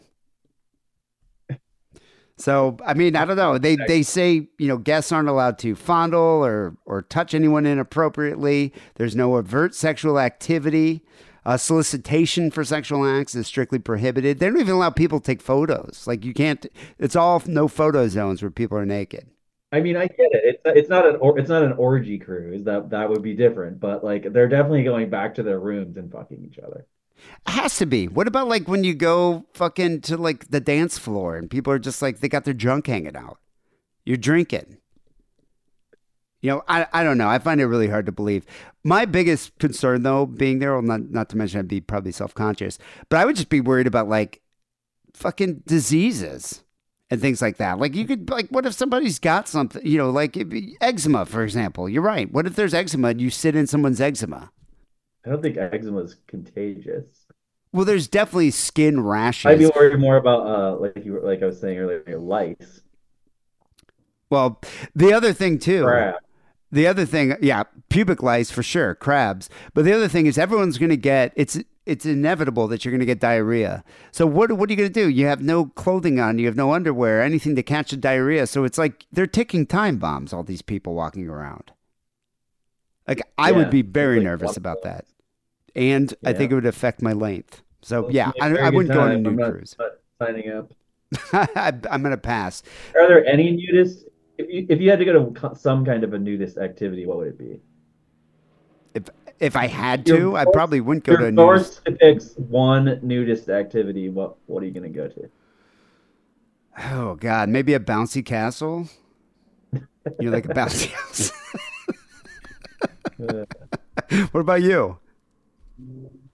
So, I mean, I don't know. They they say, you know, guests aren't allowed to fondle or, or touch anyone inappropriately. There's no overt sexual activity. Uh, solicitation for sexual acts is strictly prohibited. They don't even allow people to take photos. Like, you can't, it's all no photo zones where people are naked. I mean, I get it. It's it's not an or, it's not an orgy cruise. That that would be different. But like, they're definitely going back to their rooms and fucking each other. It has to be. What about like when you go fucking to like the dance floor and people are just like, they got their junk hanging out. You're drinking. You know, I I don't know. I find it really hard to believe. My biggest concern though, being there, well, not, not to mention I'd be probably self-conscious, but I would just be worried about like fucking diseases and things like that. Like you could like, what if somebody's got something, you know, like eczema, for example. You're right. What if there's eczema and you sit in someone's eczema? I don't think eczema is contagious. Well, there's definitely skin rashes. I'd be worried more about, uh, like you, like I was saying earlier, lice. Well, the other thing too. Crab. The other thing, yeah, pubic lice for sure, crabs. But the other thing is, everyone's going to get it's it's inevitable that you're going to get diarrhea. So what what are you going to do? You have no clothing on, you have no underwear, anything to catch the diarrhea. So it's like they're ticking time bombs. All these people walking around. Like I yeah, would be very like nervous about that. And yeah. I think it would affect my length. So, well, yeah, I, I wouldn't time. go on a nude not, cruise. Not signing up. I, I'm going to pass. Are there any nudists? If you, if you had to go to some kind of a nudist activity, what would it be? If if I had to, you're I forced, probably wouldn't go to a nudist. You're forced to pick one nudist activity. What What are you going to go to? Oh, God. Maybe a bouncy castle? You're like a bouncy house. What about you?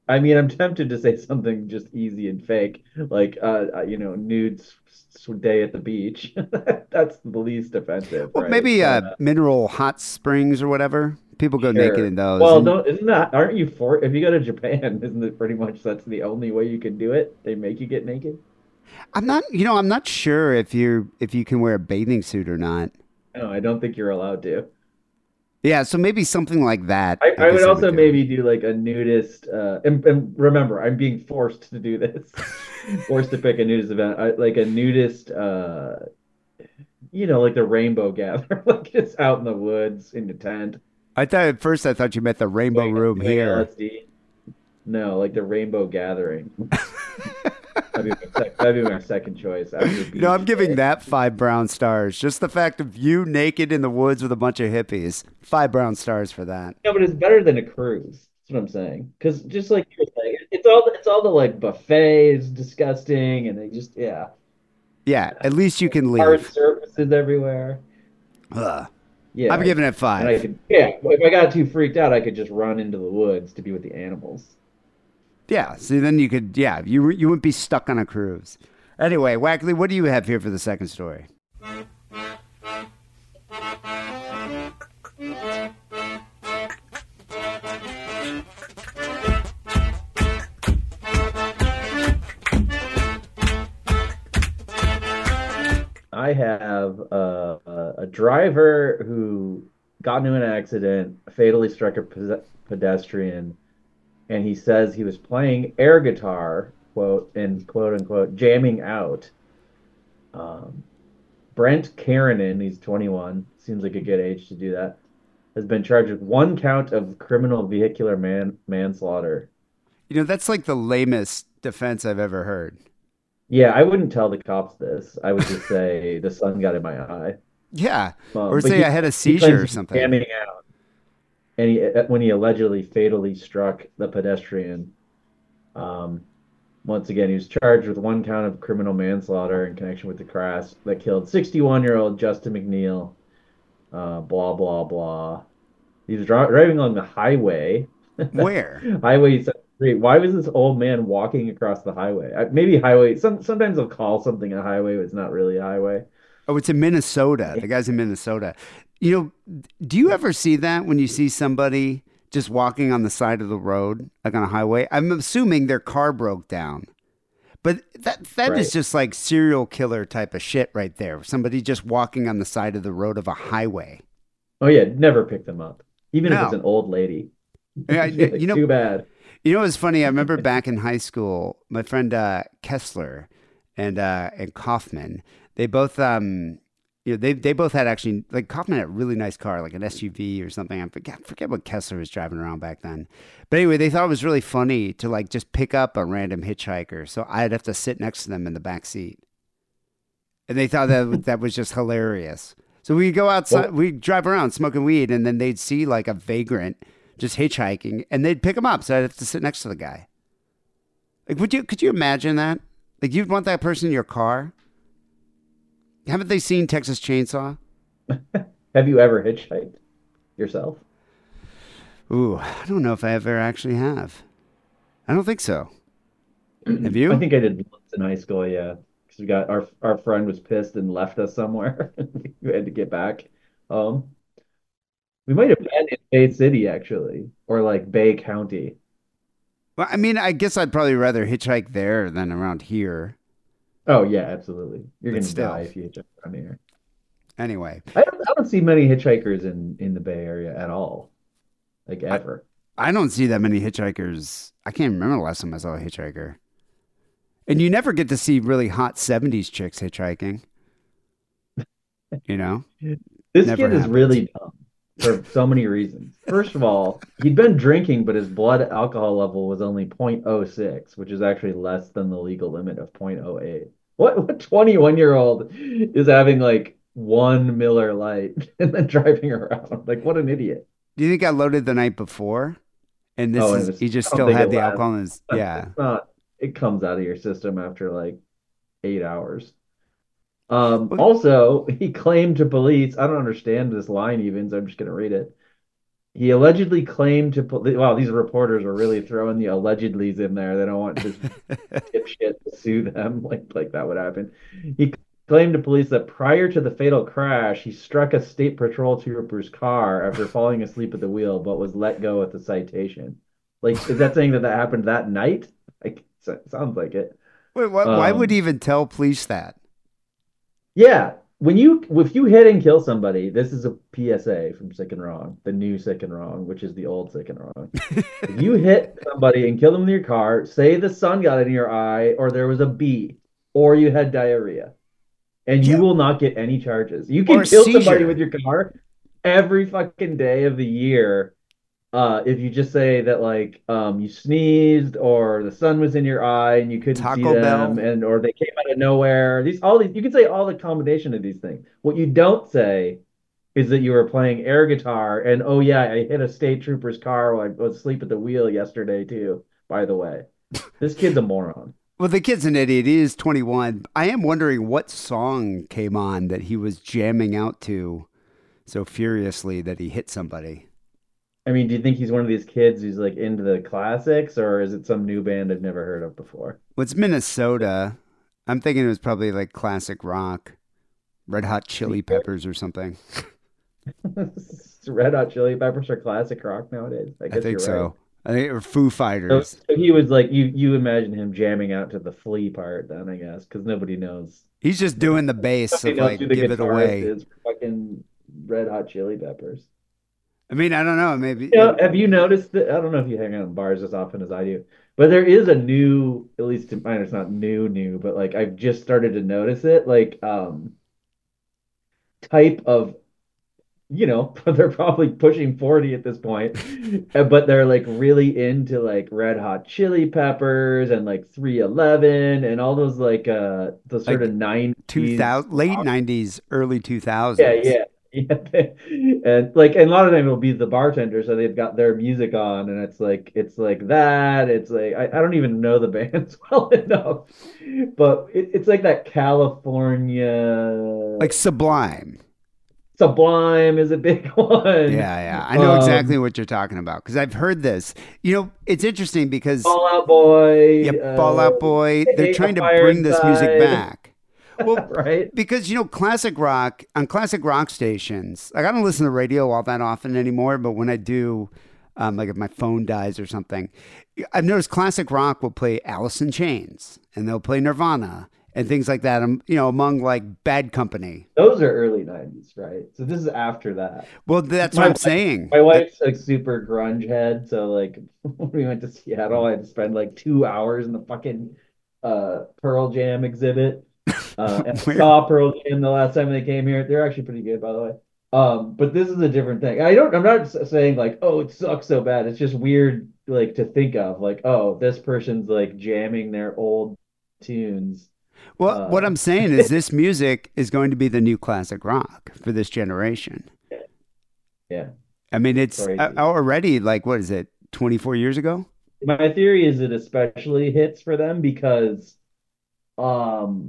I mean, I'm tempted to say something just easy and fake, like uh, uh, you know, nudes day at the beach. That's the least offensive, Well, right? maybe But uh, uh, mineral hot springs or whatever. People go naked sure. in those. Well, And don't isn't that aren't you for if you go to Japan, isn't it pretty much that's the only way you can do it? They make you get naked? I'm not, you know, I'm not sure if you're if you can wear a bathing suit or not. No, I don't think you're allowed to. Yeah, so maybe something like that. I, I I would guess I would also do. maybe do like a nudist, uh, and, and remember, I'm being forced to do this, forced to pick a nudist event, I, like a nudist, uh, you know, like the Rainbow Gather, like it's out in the woods in the tent I thought at first I thought you meant the Rainbow doing, Room doing here. L S D. No, like the Rainbow Gathering. That'd be my, sec- that'd be my second choice after the You know, I'm beach giving day. that five brown stars. Just the fact of you naked in the woods with a bunch of hippies. Five brown stars for that. Yeah, but it's better than a cruise. That's what I'm saying. Because just like you're saying, it's all it's all the like buffets, disgusting, and they just yeah, Yeah, at least you can hard leave. surfaces everywhere. Ugh. Yeah, I'm giving it and I five. could yeah, if I got too freaked out, I could just run into the woods to be with the animals. Yeah, see, then you could, yeah, you you wouldn't be stuck on a cruise. Anyway, Wackley, what do you have here for the second story? I have uh, a, a driver who got into an accident, fatally struck a pe- pedestrian, and he says he was playing air guitar, quote, and quote unquote, jamming out. Um, Brent Karanen, he's twenty-one, seems like a good age to do that, has been charged with one count of criminal vehicular man manslaughter. You know, that's like the lamest defense I've ever heard. Yeah, I wouldn't tell the cops this. I would just say the sun got in my eye. Yeah, Um, or but say he, I had a he seizure claims or he was something. jamming out, and he when he allegedly fatally struck the pedestrian. Um, once again, he was charged with one count of criminal manslaughter in connection with the crash that killed sixty-one-year-old Justin McNeil. Uh, blah blah blah. He was dri driving on the highway. Where? Highway seventy-three. Why was this old man walking across the highway? I, maybe highway. Some sometimes they'll call something a highway, but it's not really a highway. Oh, it's in Minnesota. The guy's in Minnesota. You know, do you ever see that when you see somebody just walking on the side of the road, like on a highway? I'm assuming their car broke down. But that that is Right. just like serial killer type of shit right there. Somebody just walking on the side of the road of a highway. Oh yeah, never pick them up, even if No. it's an old lady. Yeah, Like, you know, too bad. You know what's funny? I remember back in high school, my friend uh, Kessler and uh, and Kaufman, they both um you know they they both had actually like Kaufman had a really nice car, like an S U V or something. I forget I forget what Kessler was driving around back then. But anyway, they thought it was really funny to like just pick up a random hitchhiker, so I'd have to sit next to them in the back seat, and they thought that that was just hilarious. So we go outside, Well, we drive around smoking weed, and then they'd see like a vagrant just hitchhiking, and they'd pick him up. So I'd have to sit next to the guy. Like, would you? Could you imagine that? Like, you'd want that person in your car? Haven't they seen Texas Chainsaw? have you ever hitchhiked yourself? Ooh, I don't know if I ever actually have. I don't think so. Have I you? think I did once in high school, yeah. Because we got our our friend was pissed and left us somewhere. We had to get back. Um, we might have been in Bay City actually, or like Bay County. Well, I mean, I guess I'd probably rather hitchhike there than around here. Oh yeah, absolutely. You're But gonna still. die if you hitchhike around here. Anyway, I don't, I don't see many hitchhikers in in the Bay Area at all, like I, ever. I don't see that many hitchhikers. I can't remember the last time I saw a hitchhiker. And you never get to see really hot seventies chicks hitchhiking. You know? This Never kid is happens. really dumb for so many reasons. First of all, he'd been drinking, but his blood alcohol level was only zero point zero six, which is actually less than the legal limit of zero point zero eight. What what twenty-one year old is having like one Miller Lite and then driving around? Like what an idiot. Do you think I loaded the night before? And this Oh, and is it was, he just I don't still think had it the lasts. alcohol in his yeah. It's not. It comes out of your system after like eight hours. Um, Well, also, he claimed to police, I don't understand this line even, so I'm just gonna read it. he allegedly claimed to put. Wow, these reporters are really throwing the allegedlys in there. They don't want this dipshit to sue them like like that would happen. He claimed to police that prior to the fatal crash, he struck a state patrol trooper's car after falling asleep at the wheel, but was let go with a citation. Like, is that saying that that happened that night? Like, sounds like it. Wait, why, um, why would he even tell police that? Yeah, when you if you hit and kill somebody, this is a P S A from Sick and Wrong, the new Sick and Wrong, which is the old Sick and Wrong. If you hit somebody and kill them with your car, say the sun got in your eye, or there was a bee, or you had diarrhea, and you Yeah. will not get any charges. You can Or a kill somebody seizure. with your car every fucking day of the year. Uh, if you just say that, like, um, you sneezed or the sun was in your eye and you couldn't see Taco them, Bell. and or they came out of nowhere. These all these you can say all the combination of these things. What you don't say is that you were playing air guitar and oh yeah, I hit a state trooper's car while I was asleep at the wheel yesterday too. By the way, this kid's a moron. Well, the kid's an idiot. He is twenty-one. I am wondering what song came on that he was jamming out to so furiously that he hit somebody. I mean, do you think he's one of these kids who's like into the classics, or is it some new band I've never heard of before? Well, it's Minnesota. I'm thinking it was probably like classic rock, Red Hot Chili Peppers or something. Red Hot Chili Peppers are classic rock nowadays. I I guess think you're so. right. I think or Foo So, Fighters. so he was like you. You imagine him jamming out to the Flea part, then I guess, because nobody knows. He's just doing the bass Nobody of knows like who the give it guitarist away. is for fucking Red Hot Chili Peppers. I mean, I don't know. Maybe You know, have you noticed that? I don't know if you hang out in bars as often as I do, but there is a new, at least to mine, it's not new, new, but like I've just started to notice it, like um type of, you know, they're probably pushing forty at this point, uh, but they're like really into like Red Hot Chili Peppers and like three eleven and all those like uh the sort Like of nineties two thousand, late nineties, early two yeah, thousands. yeah. Yeah, and like and a lot of them will be the bartender, so they've got their music on, and it's like it's like that. It's like I, I don't even know the bands well enough, but it, it's like that California Like Sublime. Sublime is a big one. Yeah, yeah. I know Um, exactly what you're talking about because I've heard this. You know, it's interesting because Fall Out Boy. yeah, uh, Fall Out Boy, they're Eight trying to Fire bring this music Inside. back. Well, right? because you know, classic rock on classic rock stations. Like I don't listen to radio all that often anymore, but when I do, um, like if my phone dies or something, I've noticed classic rock will play Alice in Chains and they'll play Nirvana and things like that. Um, you know, among like Bad Company. Those are early nineties, right? So this is after that. Well, that's My what I'm wife- saying. My wife's like super grunge head, so like when we went to Seattle, I had to spend like two hours in the fucking uh Pearl Jam exhibit. Uh, and I Where- saw Pearl Jam the last time they came here. They're actually pretty good, by the way. Um, but this is a different thing. I don't. I'm not s- saying like, oh, it sucks so bad. It's just weird, like to think of, like, oh, this person's like jamming their old tunes. Well, Uh, what I'm saying is this music is going to be the new classic rock for this generation. Yeah. I mean, it's Crazy. uh, already like, what is it, twenty-four years ago? My theory is it especially hits for them because, um,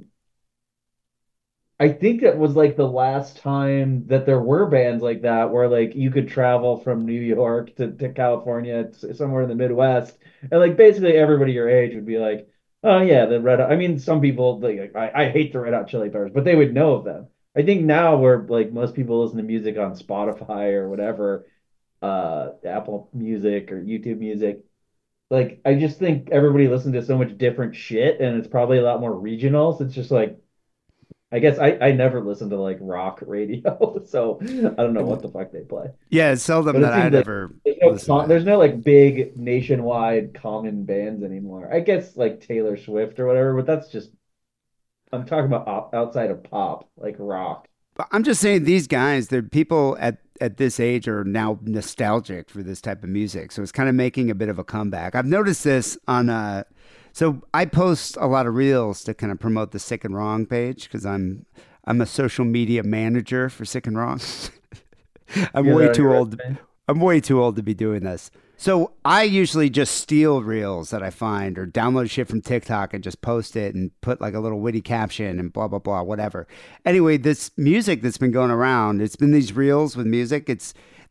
I think that was like the last time that there were bands like that where like you could travel from New York to, to California, s- somewhere in the Midwest, and like basically everybody your age would be like, oh yeah, the Red Hot. I mean, some people like I, I hate the Red Hot Chili Peppers, but they would know of them. I think now where like most people listen to music on Spotify or whatever, uh, Apple Music or YouTube Music. Like I just think everybody listens to so much different shit, and it's probably a lot more regional. So it's just like I guess I, I never listen to like rock radio, so I don't know what the fuck they play. Yeah, it's seldom But it that seems I'd like ever There's no, listen com- to there's that. no like big nationwide common bands anymore. I guess like Taylor Swift or whatever, but that's just I'm talking about op- outside of pop, like rock. But I'm just saying these guys, they're people at, at this age are now nostalgic for this type of music. So it's kind of making a bit of a comeback. I've noticed this on, uh, so I post a lot of reels to kind of promote the Sick and Wrong page because I'm, I'm a social media manager for Sick and Wrong. I'm You have way that on too your old. resume? I'm way too old to be doing this. So I usually just steal reels that I find or download shit from TikTok and just post it and put like a little witty caption and blah, blah, blah, whatever. Anyway, this music that's been going around, it's been these reels with music. It's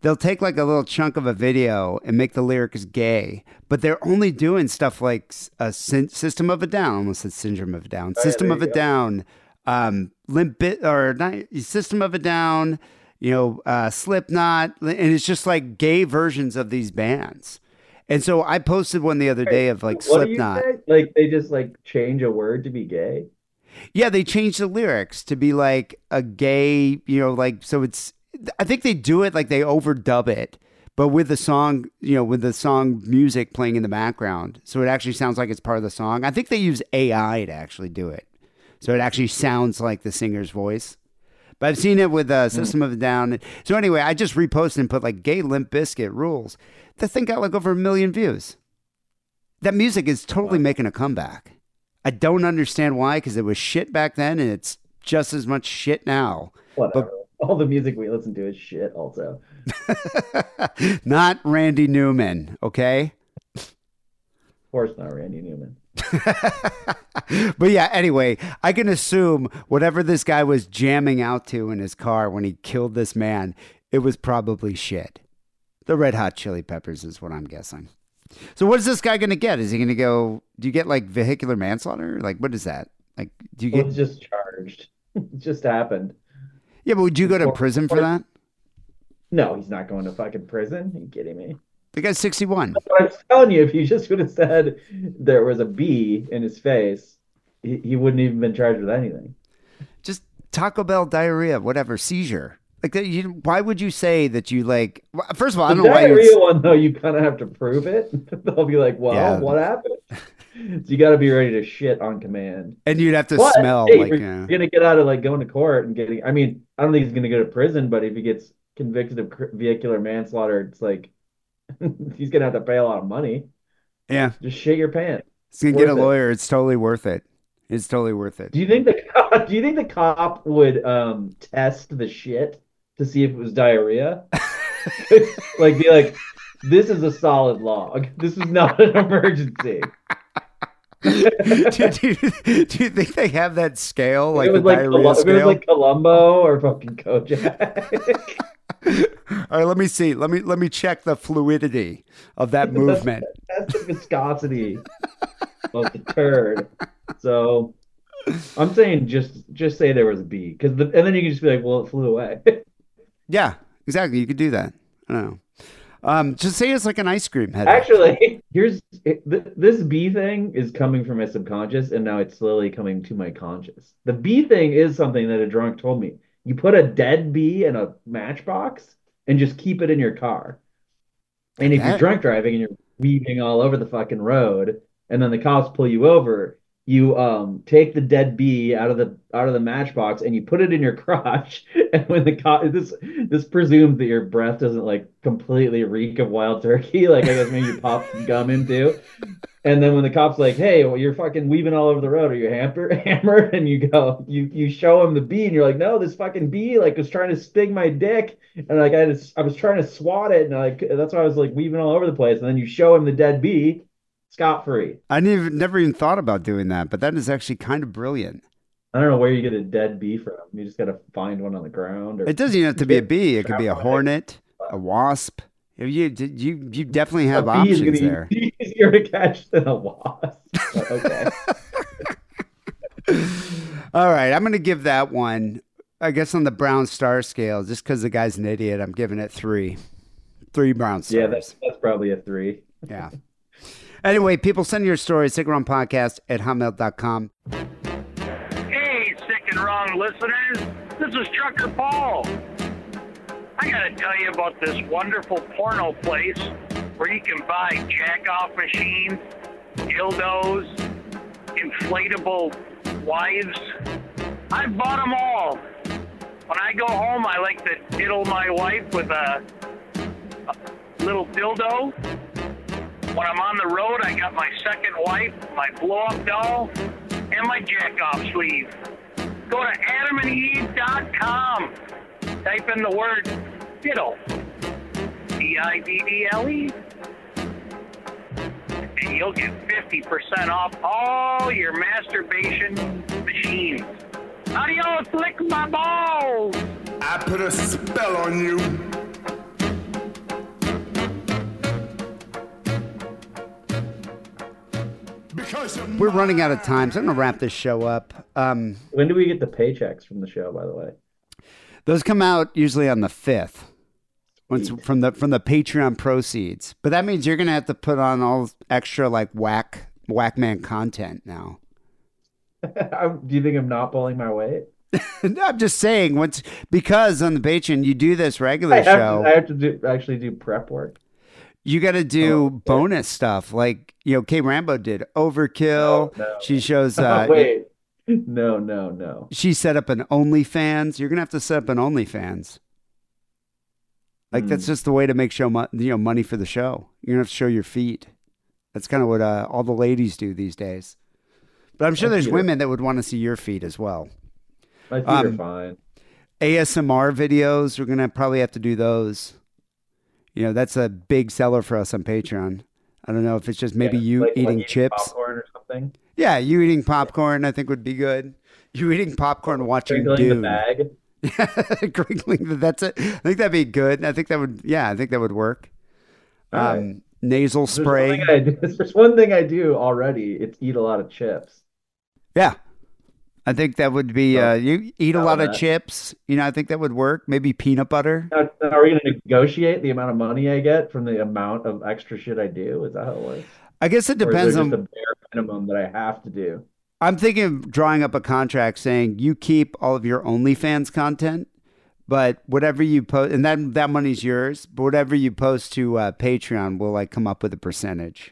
they'll take like a little chunk of a video and make the lyrics gay, but they're only doing stuff like a System of a Down, almost a Syndrome of a Down, Oh, yeah, System there of a you go. Down, um, Limp Bit or not, System of a Down, you know, uh, Slipknot, and it's just like gay versions of these bands. And so I posted one the other day of like What do you Slipknot. say? Like they just like change a word to be gay? Yeah, they changed the lyrics to be like a gay, you know, like, so it's, I think they do it like they overdub it, but with the song, you know, with the song music playing in the background. So it actually sounds like it's part of the song. I think they use A I to actually do it. So it actually sounds like the singer's voice. But I've seen it with uh, System of a Down. So anyway, I just reposted and put like gay Limp Bizkit rules. The thing got like over a million views. That music is totally making a comeback. I don't understand why, because it was shit back then and it's just as much shit now. Whatever. All the music we listen to is shit also. But not Randy Newman, okay? Of course not Randy Newman. But yeah, anyway, I can assume whatever this guy was jamming out to in his car when he killed this man, it was probably shit. The Red Hot Chili Peppers is what I'm guessing. So what is this guy going to get? Is he going to go, do you get like vehicular manslaughter? Like, what is that? Like, do you Well, get, it's just charged. It just happened. yeah, but would you go to prison for that? No, he's not going to fucking prison. Are you kidding me? The guy's sixty-one. But I was telling you, if you just would have said there was a bee in his face, he, he wouldn't even been charged with anything. Just Taco Bell diarrhea, whatever, seizure. Like, that, you, why would you say that you like? well, First of all, I The don't know why you diarrhea would, one though, you kind of have to prove it. They'll be like, "Well, Yeah. what happened?" So you got to be ready to shit on command. and you'd have to But, smell hey, like. you're Uh, gonna get out of like going to court and getting. I mean, I don't think he's gonna go to prison, but if he gets convicted of cr- vehicular manslaughter, it's like he's gonna have to pay a lot of money. yeah, Just shit your pants. he's gonna get a Worth it. lawyer. It's totally worth it. It's totally worth it. Do you think the cop, do you think the cop would um test the shit to see if it was diarrhea? Like be like, this is a solid log. This is not an emergency. do, do, you- do you think they have that scale, like It the was like diarrhea Col- if it was scale? like Columbo or fucking Kojak. All right, let me see. Let me let me check the fluidity of that movement. That's the viscosity of the turd. So I'm saying just just say there was a bee, because the, and then you can just be like, well, it flew away. Yeah, exactly. You could do that. I don't know. Um, just say it's like an ice cream headache. Actually, here's th- this bee thing is coming from my subconscious, and now it's slowly coming to my conscious. The bee thing is something that a drunk told me. You put a dead bee in a matchbox and just keep it in your car. And if you're That- drunk driving and you're weaving all over the fucking road, and then the cops pull you over, you um take the dead bee out of the out of the matchbox and you put it in your crotch. And when the cop this this presumes that your breath doesn't like completely reek of wild turkey, like I guess maybe you pop some gum into. And then when the cop's like, "Hey, well, you're fucking weaving all over the road. Are you hamper hammered?" And you go, you you show him the bee, and you're like, "No, this fucking bee like was trying to sting my dick, and like I just I was trying to swat it, and like that's why I was like weaving all over the place." And then you show him the dead bee, scot free. I never never even thought about doing that, but that is actually kind of brilliant. I don't know where you get a dead bee from. You just got to find one on the ground. Or It doesn't even have to be a bee. It could be a Trap hornet, a wasp. You you you definitely have A bee is options gonna there. be easier to catch than a wasp. But okay. All right, I'm going to give that one, I guess, on the brown star scale, just because the guy's an idiot. I'm giving it three, three brown stars. Yeah, that's that's probably a three. Yeah. Anyway, people, send your stories, sick and wrong podcast at hotmail dot com. Hey, sick and wrong listeners. This is Trucker Paul. I gotta tell you about this wonderful porno place where you can buy jack-off machines, dildos, inflatable wives. I've bought them all. When I go home, I like to diddle my wife with a, a little dildo. When I'm on the road, I got my second wife, my blow-up doll, and my jack-off sleeve. Go to adam and eve dot com. Type in the word diddle, D I D D L E, and you'll get fifty percent off all your masturbation machines. Adios, lick my balls! I put a spell on you. we're running out of time, so I'm gonna wrap this show up. Um, when do we get the paychecks from the show, by the way? Those come out usually on the fifth. Once from the from the Patreon proceeds, but that means you're gonna have to put on all extra like whack whack man content now. Do you think I'm not pulling my weight? No, I'm just saying once because on the Patreon you do this regular I have show. To, I have to do, actually do prep work. You got to do oh, bonus stuff like you know Kay Rambo did Overkill. No, no. She shows. Uh, oh, wait, no, no, no. She set up an OnlyFans. You're gonna have to set up an OnlyFans. Like, that's just the way to make show mo- you know money for the show. You're going to have to show your feet. That's kind of what uh, all the ladies do these days. But I'm sure My there's feet are- women that would want to see your feet as well. My feet Um, are fine. A S M R videos, we're going to probably have to do those. You know, that's a big seller for us on Patreon. I don't know if it's just maybe Yeah, you like- like eating eating chips. popcorn or something. Yeah, you eating popcorn I think would be good. You eating popcorn watching Crinkling the Dune. bag. Crinkling, that's it. I think that'd be good. I think that would, yeah, I think that would work. All Um, right. Nasal There's one, spray. thing I do, there's one thing I do already. It's eat a lot of chips. Yeah. I think that would be, uh, you eat a How lot about of that? chips. You know, I think that would work. Maybe peanut butter. Now, now are we going to negotiate the amount of money I get from the amount of extra shit I do? Is that how it works? I guess it Or is depends there on, just a bare minimum that I have to do? I'm thinking of drawing up a contract saying you keep all of your OnlyFans content, but whatever you post, and that, that money's yours, but whatever you post to uh, Patreon will like come up with a percentage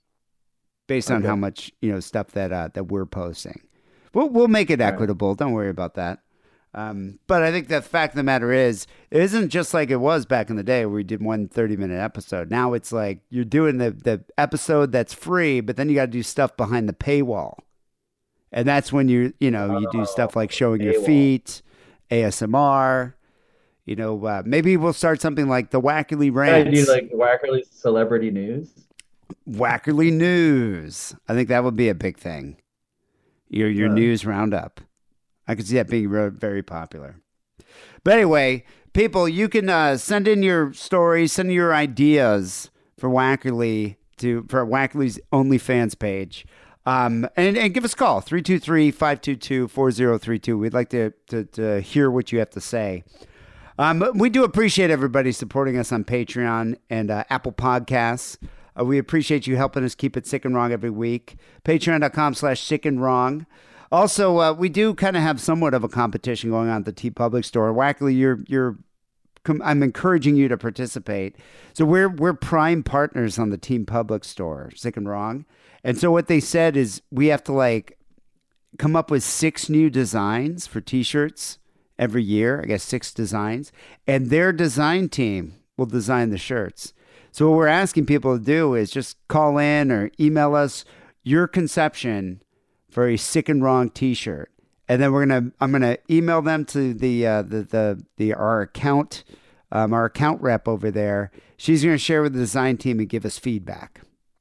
based on Okay. how much, you know, stuff that, uh, that we're posting. We'll, we'll make it All right. equitable. Don't worry about that. Um, but I think the fact of the matter is, it isn't just like it was back in the day where we did one thirty minute episode. Now it's like you're doing the, the episode that's free, but then you got to do stuff behind the paywall. And that's when you, you know, you do stuff like showing your paywall. feet, A S M R, you know, uh, maybe we'll start something like the Wackerly Can I Rants, do like Wackerly's celebrity news? Wackerly News. I think that would be a big thing. Your, your Yeah. news roundup. I could see that being re- very popular. But anyway, people, you can uh, send in your stories, send in your ideas for Wackerly to for Wackerly's OnlyFans page. Um, and, and give us a call, three two three, five two two, four zero three two. We'd like to, to, to hear what you have to say. Um, we do appreciate everybody supporting us on Patreon and uh, Apple Podcasts. Uh, we appreciate you helping us keep it sick and wrong every week. Patreon.com slash sick and wrong. Also, uh, we do kind of have somewhat of a competition going on at the T Public store. Wackerly, you're you're com- I'm encouraging you to participate. So we're we're prime partners on the Team Public store, Sick and Wrong. And so what they said is we have to like come up with six new designs for T-shirts every year. I guess six designs, and their design team will design the shirts. So what we're asking people to do is just call in or email us your conception for a Sick and Wrong T-shirt, and then we're gonna I'm gonna email them to the uh, the the the our account um, our account rep over there. She's gonna share with the design team and give us feedback.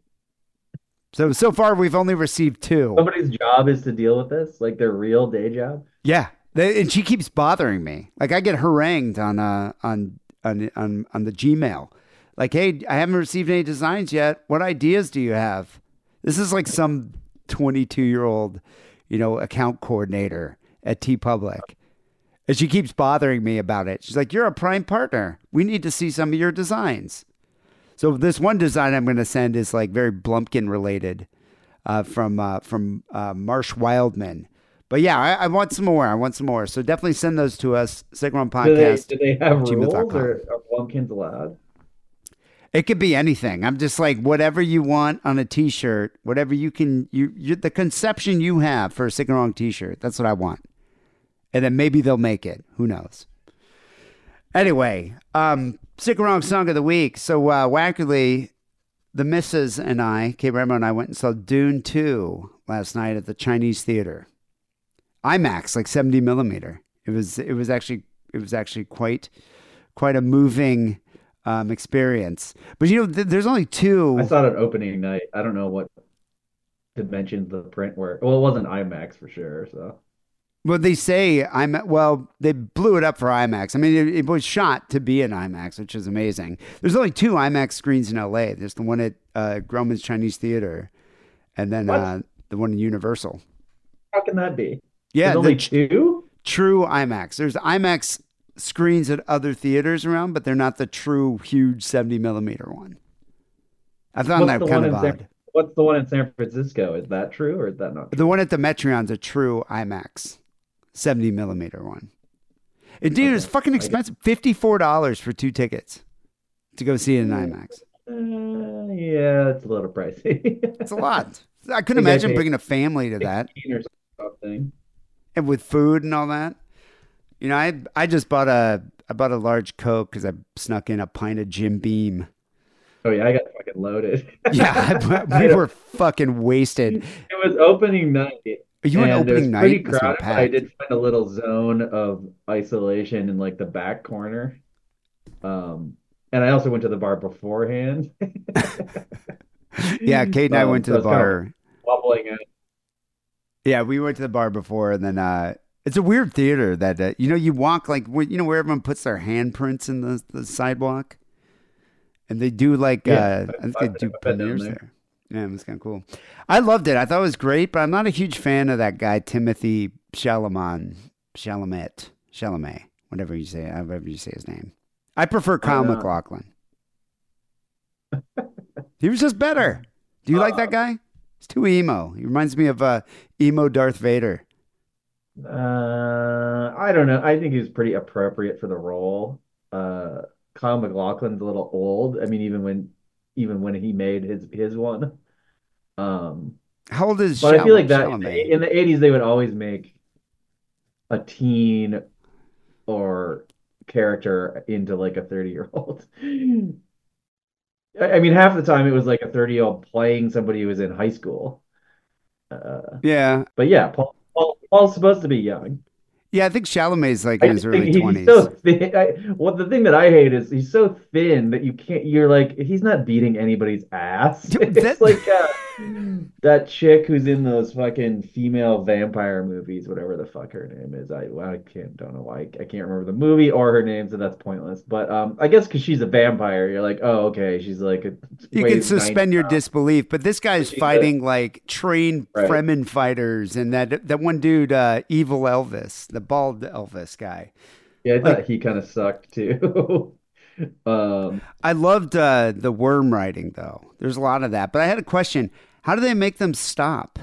So so far we've only received two. Somebody's job is to deal with this, like their real day job. Yeah, they, and she keeps bothering me. Like I get harangued on uh on on on on the Gmail. Like, hey, I haven't received any designs yet. What ideas do you have? This is like some twenty-two year old, you know, account coordinator at T Public. And she keeps bothering me about it. She's like, you're a prime partner. We need to see some of your designs. So this one design I'm going to send is like very Blumpkin related uh, from uh, from uh, Marsh Wildman. But yeah, I, I want some more. I want some more. So definitely send those to us. Sigma Do they, Podcast. do they have at gmail dot rules, com. or are Blumpkins allowed? It could be anything. I'm just like whatever you want on a T-shirt, whatever you can. You, you the conception you have for a Sick and Wrong T-shirt. That's what I want, and then maybe they'll make it. Who knows? Anyway, um, Sick and Wrong Song of the Week. So uh, Wackerly, the missus and I, Kay Rambo and I went and saw Dune two last night at the Chinese Theater, IMAX, like seventy millimeter. It was it was actually it was actually quite quite a moving um, experience. But you know, th- there's only two. I saw it opening night. I don't know what dimensions the print were. Well, it wasn't IMAX for sure. So Well, they say I'm well. They blew it up for IMAX. I mean, it, it was shot to be an IMAX, which is amazing. There's only two IMAX screens in L A. There's the one at uh, Grauman's Chinese Theater, and then What? uh, the one in Universal. How can that be? Yeah, There's only the two? True IMAX. There's IMAX screens at other theaters around, but they're not the true huge seventy millimeter one. I found What's that the kind one of in odd. San, what's the one in San Francisco? Is that true or is that not true? The one at the Metreon's a true IMAX seventy millimeter one. And dude, Okay. it's fucking expensive. fifty-four dollars for two tickets to go see it in IMAX. Uh, yeah, it's a little pricey. It's a lot. I couldn't think I imagine paid bringing a family to that. sixteen or something. And with food and all that. You know, I I just bought a I bought a large Coke because I snuck in a pint of Jim Beam. Oh yeah, I got fucking loaded. Yeah, I, we were fucking wasted. It was opening night. Are you an and it was opening pretty night? That's not crowded, but I packed. did find a little zone of isolation in like the back corner. Um, and I also went to the bar beforehand. Yeah, Kate and I Um, went to so the I was kind bar. of wobbling out. Yeah, we went to the bar before, and then uh, it's a weird theater that uh, you know you walk like where- you know where everyone puts their handprints in the, the sidewalk, and they do like Yeah, uh, I think I've they been- do I've been down premieres there. there. Yeah, it was kind of cool. I loved it. I thought it was great, but I'm not a huge fan of that guy Timothy Chalamet, Chalamet, Chalamet, whatever you say, however you say his name. I prefer Kyle know. MacLachlan. He was just better. Do you like that guy? He's too emo. He reminds me of uh, emo Darth Vader. Uh, I don't know. I think he was pretty appropriate for the role. Uh, Kyle MacLachlan's a little old. I mean, even when even when he made his his one. Um, How old is but I feel like that Chalamet? in the eighties they would always make a teen or character into like a thirty year old. I I mean, half the time it was like a thirty year old playing somebody who was in high school. Uh, Yeah. but yeah, Paul, Paul Paul's supposed to be young. Yeah, I think Chalamet's like I in his just think early he's twenties. so thin. I, well, the thing that I hate is he's so thin that you can't. You're like he's not beating anybody's ass. Dude, It's that- like uh, that chick who's in those fucking female vampire movies, whatever the fuck her name is. I I can't don't know why I can't remember the movie or her name, so that's pointless. But um, I guess because she's a vampire, you're like, oh okay, she's like a, You weighs can suspend ninety your pounds. disbelief, but this guy's She's a- fighting like trained Right. Fremen fighters, and that that one dude, uh, evil Elvis, the bald Elvis guy. Yeah, I thought Like- he kind of sucked too. um, I loved uh, the worm riding, though. There's a lot of that, but I had a question: how do they make them stop?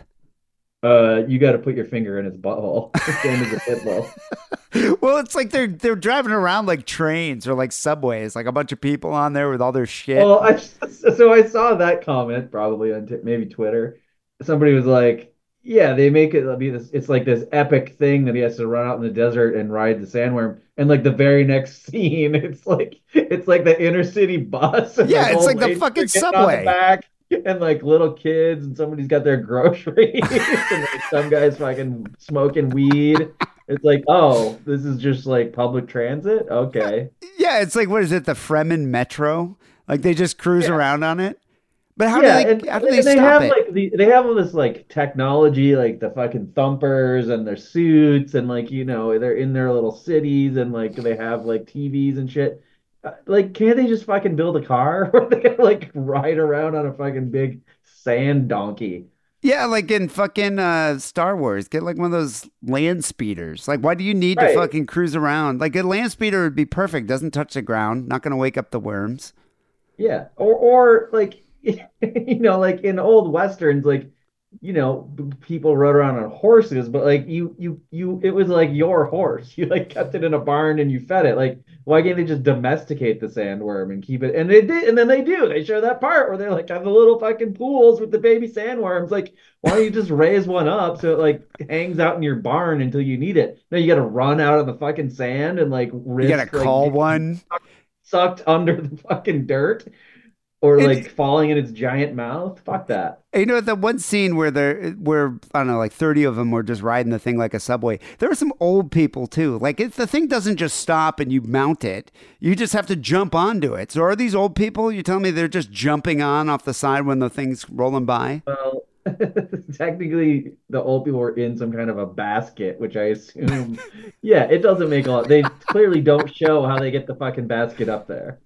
uh, you got to put your finger in his butthole, same as a pit bull. Well, it's like they're they're driving around like trains or like subways, like a bunch of people on there with all their shit. Well, I so I saw that comment probably on t maybe Twitter. Somebody was like, "Yeah, they make it be this. It's like this epic thing that he has to run out in the desert and ride the sandworm." And like the very next scene, it's like it's like the inner city bus. And Yeah, like, it's old like the ladies fucking are getting on the subway. back, and like little kids, and somebody's got their groceries, and like some guys fucking smoking weed. It's like, oh, this is just like public transit. Okay. Yeah, it's like what is it, the Fremen Metro? Like they just cruise Yeah. around on it. But how yeah, do they and, how do and they they stop have it? like the they have all this like technology, like the fucking thumpers and their suits, and like you know they're in their little cities, and like they have like T Vs and shit. Uh, Like, can't they just fucking build a car where they like ride around on a fucking big sand donkey? Yeah, like in fucking uh, Star Wars, get like one of those land speeders. Like, why do you need to Right. fucking cruise around? Like a land speeder would be perfect. Doesn't touch the ground. Not going to wake up the worms. Yeah, or or like you know, like in old westerns, like you know, b- people rode around on horses, but like you you you, it was like your horse. You like kept it in a barn and you fed it. Like, why can't they just domesticate the sandworm and keep it? And they did, and then they do. They show that part where they're like have the little fucking pools with the baby sandworms. Like, why don't you just raise one up so it like hangs out in your barn until you need it? No, you got to run out of the fucking sand and like You risk got to like, call getting one. sucked under the fucking dirt or And- like falling in its giant mouth. Fuck that. You know, the one scene where they're, where, I don't know, like thirty of them were just riding the thing like a subway. There were some old people too. Like, if the thing doesn't just stop and you mount it, you just have to jump onto it. So are these old people, you tell me they're just jumping on off the side when the thing's rolling by? Well, technically, the old people were in some kind of a basket, which I assume. Yeah, it doesn't make a lot. They clearly don't show how they get the fucking basket up there.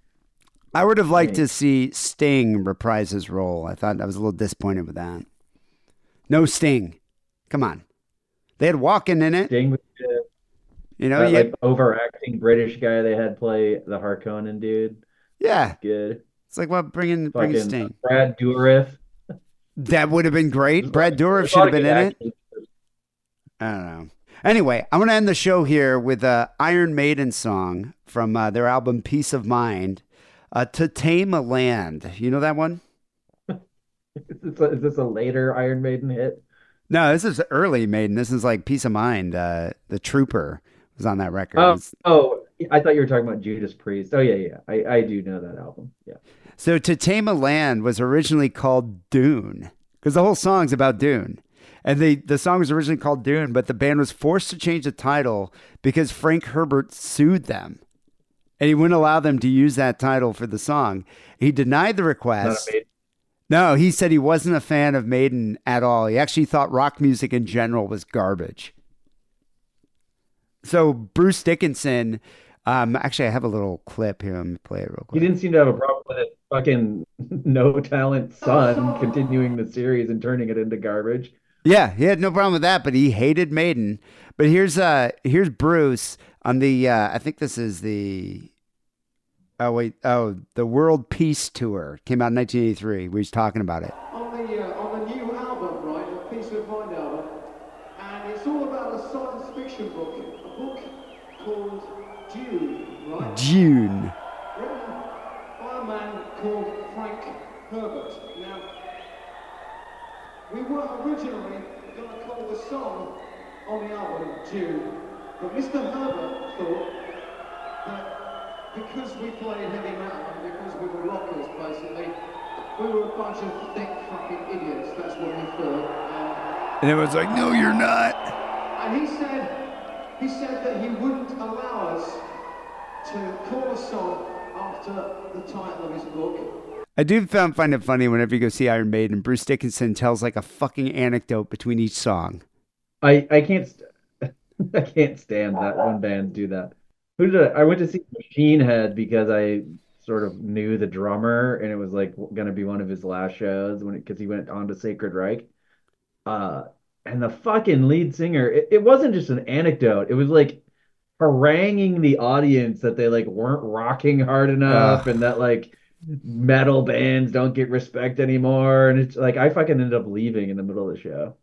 I would have liked Right. to see Sting reprise his role. I thought I was a little disappointed with that. No Sting. Come on. They had Walking in it. Sting was good. You know, That, you like had, overacting British guy they had play the Harkonnen dude. yeah. Good. It's like, well, bringing, bringing Fucking Sting. Brad Dourif. That would have been great. There's Brad a lot- Dourif there's a should lot have of been good in it. actors. I don't know. Anyway, I'm going to end the show here with a Iron Maiden song from uh, their album Peace of Mind, uh, To Tame a Land. You know that one? Is this, a, is this a later Iron Maiden hit? No, this is early Maiden. This is like Peace of Mind. Uh, the Trooper was on that record. Oh, It's- oh, I thought you were talking about Judas Priest. Oh yeah, yeah. I, I do know that album. Yeah. So To Tame a Land was originally called Dune because the whole song's about Dune. And the, the song was originally called Dune, but the band was forced to change the title because Frank Herbert sued them. And he wouldn't allow them to use that title for the song. He denied the request. Not a Maiden. No, he said he wasn't a fan of Maiden at all. He actually thought rock music in general was garbage. So Bruce Dickinson, um, actually, I have a little clip here. Let me play it real He quick. didn't seem to have a problem with his fucking no talent son continuing the series and turning it into garbage. Yeah, he had no problem with that, but he hated Maiden. But here's uh here's Bruce on the uh, I think this is the oh wait oh the World Peace Tour came out in nineteen eighty-three where he's talking about it. On the uh, on the new album, right, the Peace of Mind album, and it's all about a science fiction book, a book called Dune, right? June. Written by a man called Frank Herbert. Now, we were originally going to call the song on the album Dune, but Mister Herbert thought that because we played heavy metal and because we were rockers, basically, we were a bunch of thick fucking idiots. That's what he thought. And it was like, no, you're not. And, and he said, he said that he wouldn't allow us to call a song after the title of his book. I do found, find it funny whenever you go see Iron Maiden, Bruce Dickinson tells like a fucking anecdote between each song. I I can't st- I can't stand that when bands do that. Who did I, I went to see Machine Head because I sort of knew the drummer and it was like going to be one of his last shows when because he went on to Sacred Reich. Uh, and the fucking lead singer, it, it wasn't just an anecdote. It was like haranguing the audience that they like weren't rocking hard enough Uh. and that like metal bands don't get respect anymore. And it's like I fucking ended up leaving in the middle of the show.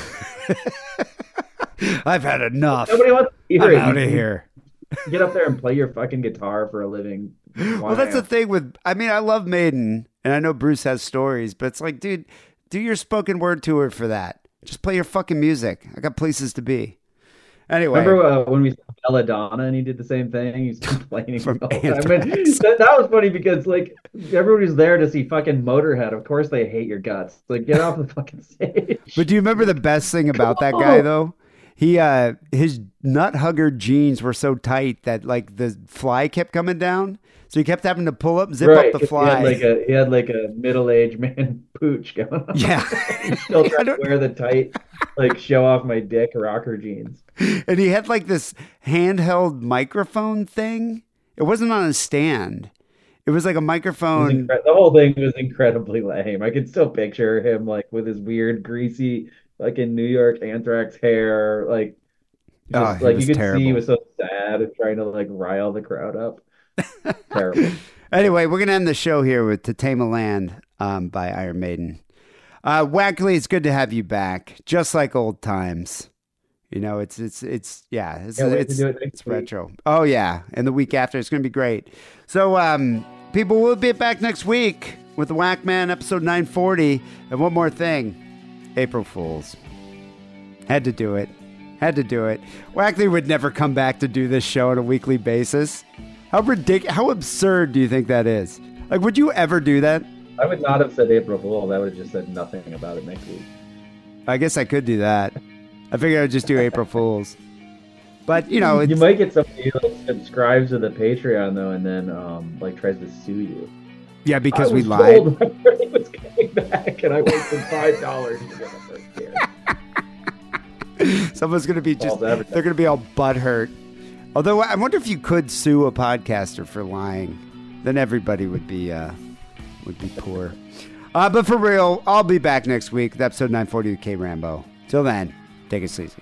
I've had enough. Nobody wants to hear I'm it. out of here. Get up there and play your fucking guitar for a living. Well, that's the thing with, I mean, I love Maiden and I know Bruce has stories, but it's like, dude, do your spoken word tour for that. Just play your fucking music. I got places to be. Anyway. Remember uh, when we saw Belladonna and he did the same thing? He was complaining From the whole time. And Anthrax. that, that was funny because like everybody's there to see fucking Motorhead. Of course they hate your guts. Like get off the fucking stage. But do you remember the best thing about that guy though? He uh his nut hugger jeans were so tight that like the fly kept coming down. So he kept having to pull up, zip Right, up the 'cause He had fly. like a he had like a middle aged man pooch going on. Yeah. He still trying to wear the tight, like show off my dick rocker jeans. And he had like this handheld microphone thing. It wasn't on a stand. It was like a It was microphone. incre- the whole thing was incredibly lame. I can still picture him like with his weird, greasy, like in New York Anthrax hair, like Oh, just he like was you could see he terrible. was so sad and trying to like rile the crowd up. Terrible. Anyway, we're going to end the show here with To Tame a Land um, by Iron Maiden. Uh, Wackley, it's good to have you back. Just like old times. You know, it's, it's, it's, yeah, it's, Can't wait to it's, do it next it's week. retro. Oh, yeah. And the week after, it's going to be great. So, um, people, we'll be back next week with the Whack Man episode nine forty. And one more thing April Fools. Had to do it. Had to do it. Wackley would never come back to do this show on a weekly basis. How ridiculous, how absurd do you think that is? Like, would you ever do that? I would not have said April Fool. I would have just said nothing about it next week. I guess I could do that. I figured I'd just do April Fools. But, you know, it's, You might get somebody who like, subscribes to the Patreon though, and then um like tries to sue you. yeah, because I we was lied. told my brain was coming back, and I wasted five dollars to get the first year. Someone's going to be just, False they're advertising. going to be all butthurt. Although, I wonder if you could sue a podcaster for lying. Then everybody would be, uh, would be poor. Uh, but for real, I'll be back next week with episode nine forty of K Rambo. Till then, take it sleazy.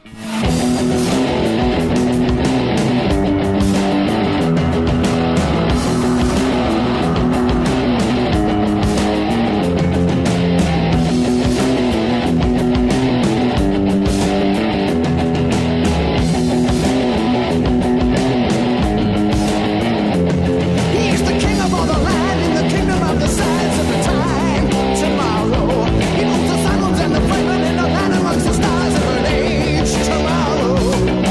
Tomorrow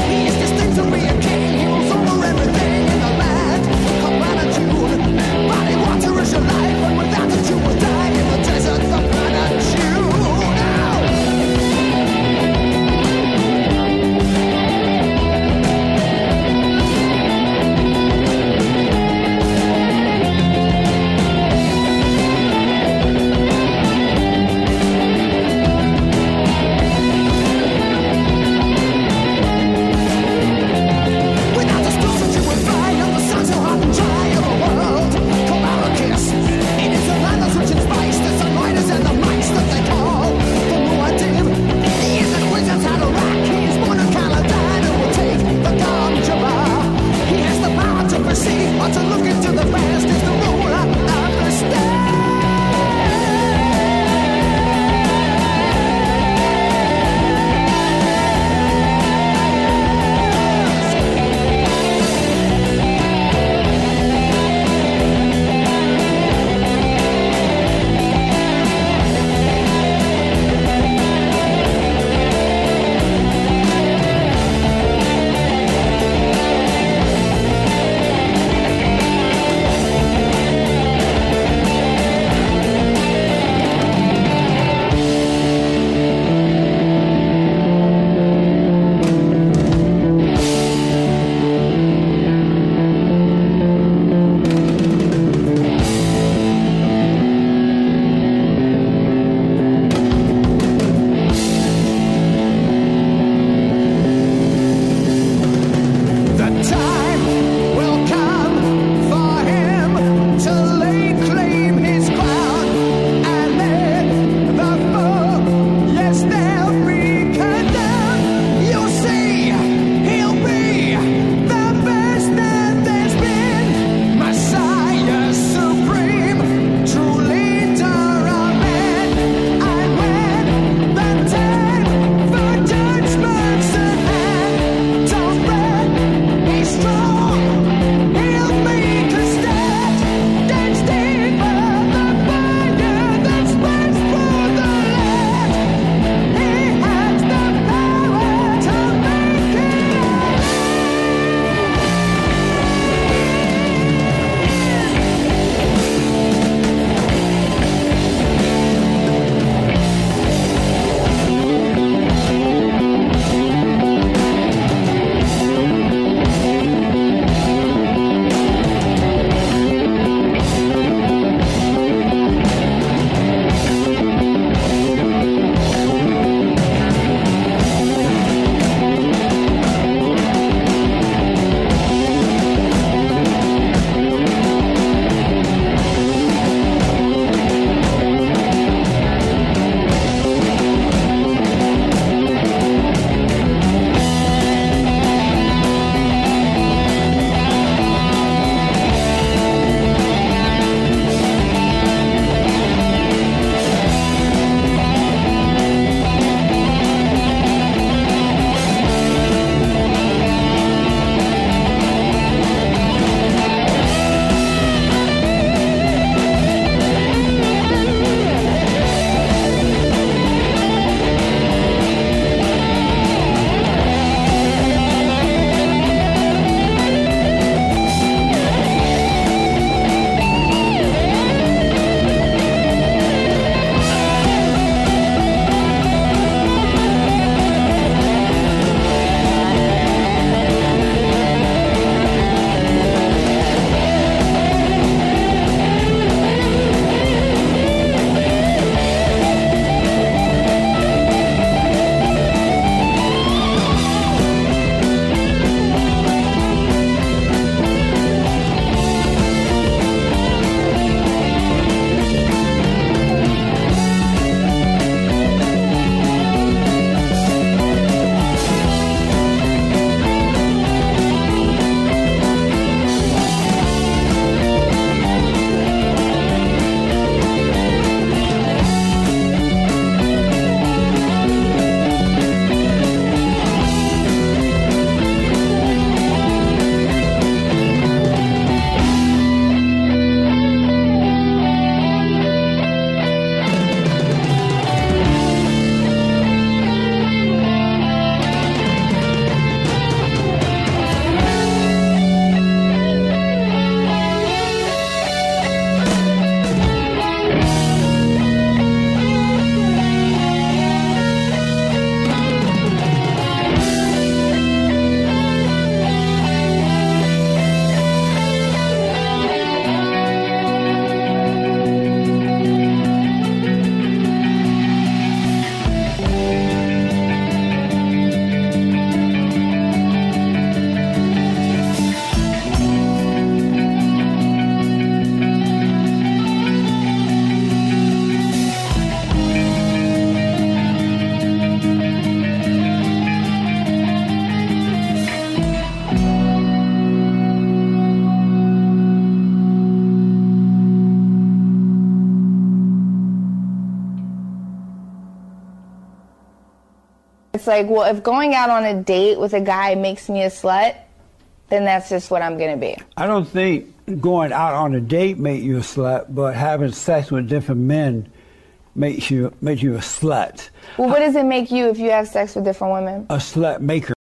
it's like, well, if going out on a date with a guy makes me a slut, then that's just what I'm going to be. I don't think going out on a date makes you a slut, but having sex with different men makes you makes you a slut. Well, what does it make you if you have sex with different women? A slut maker.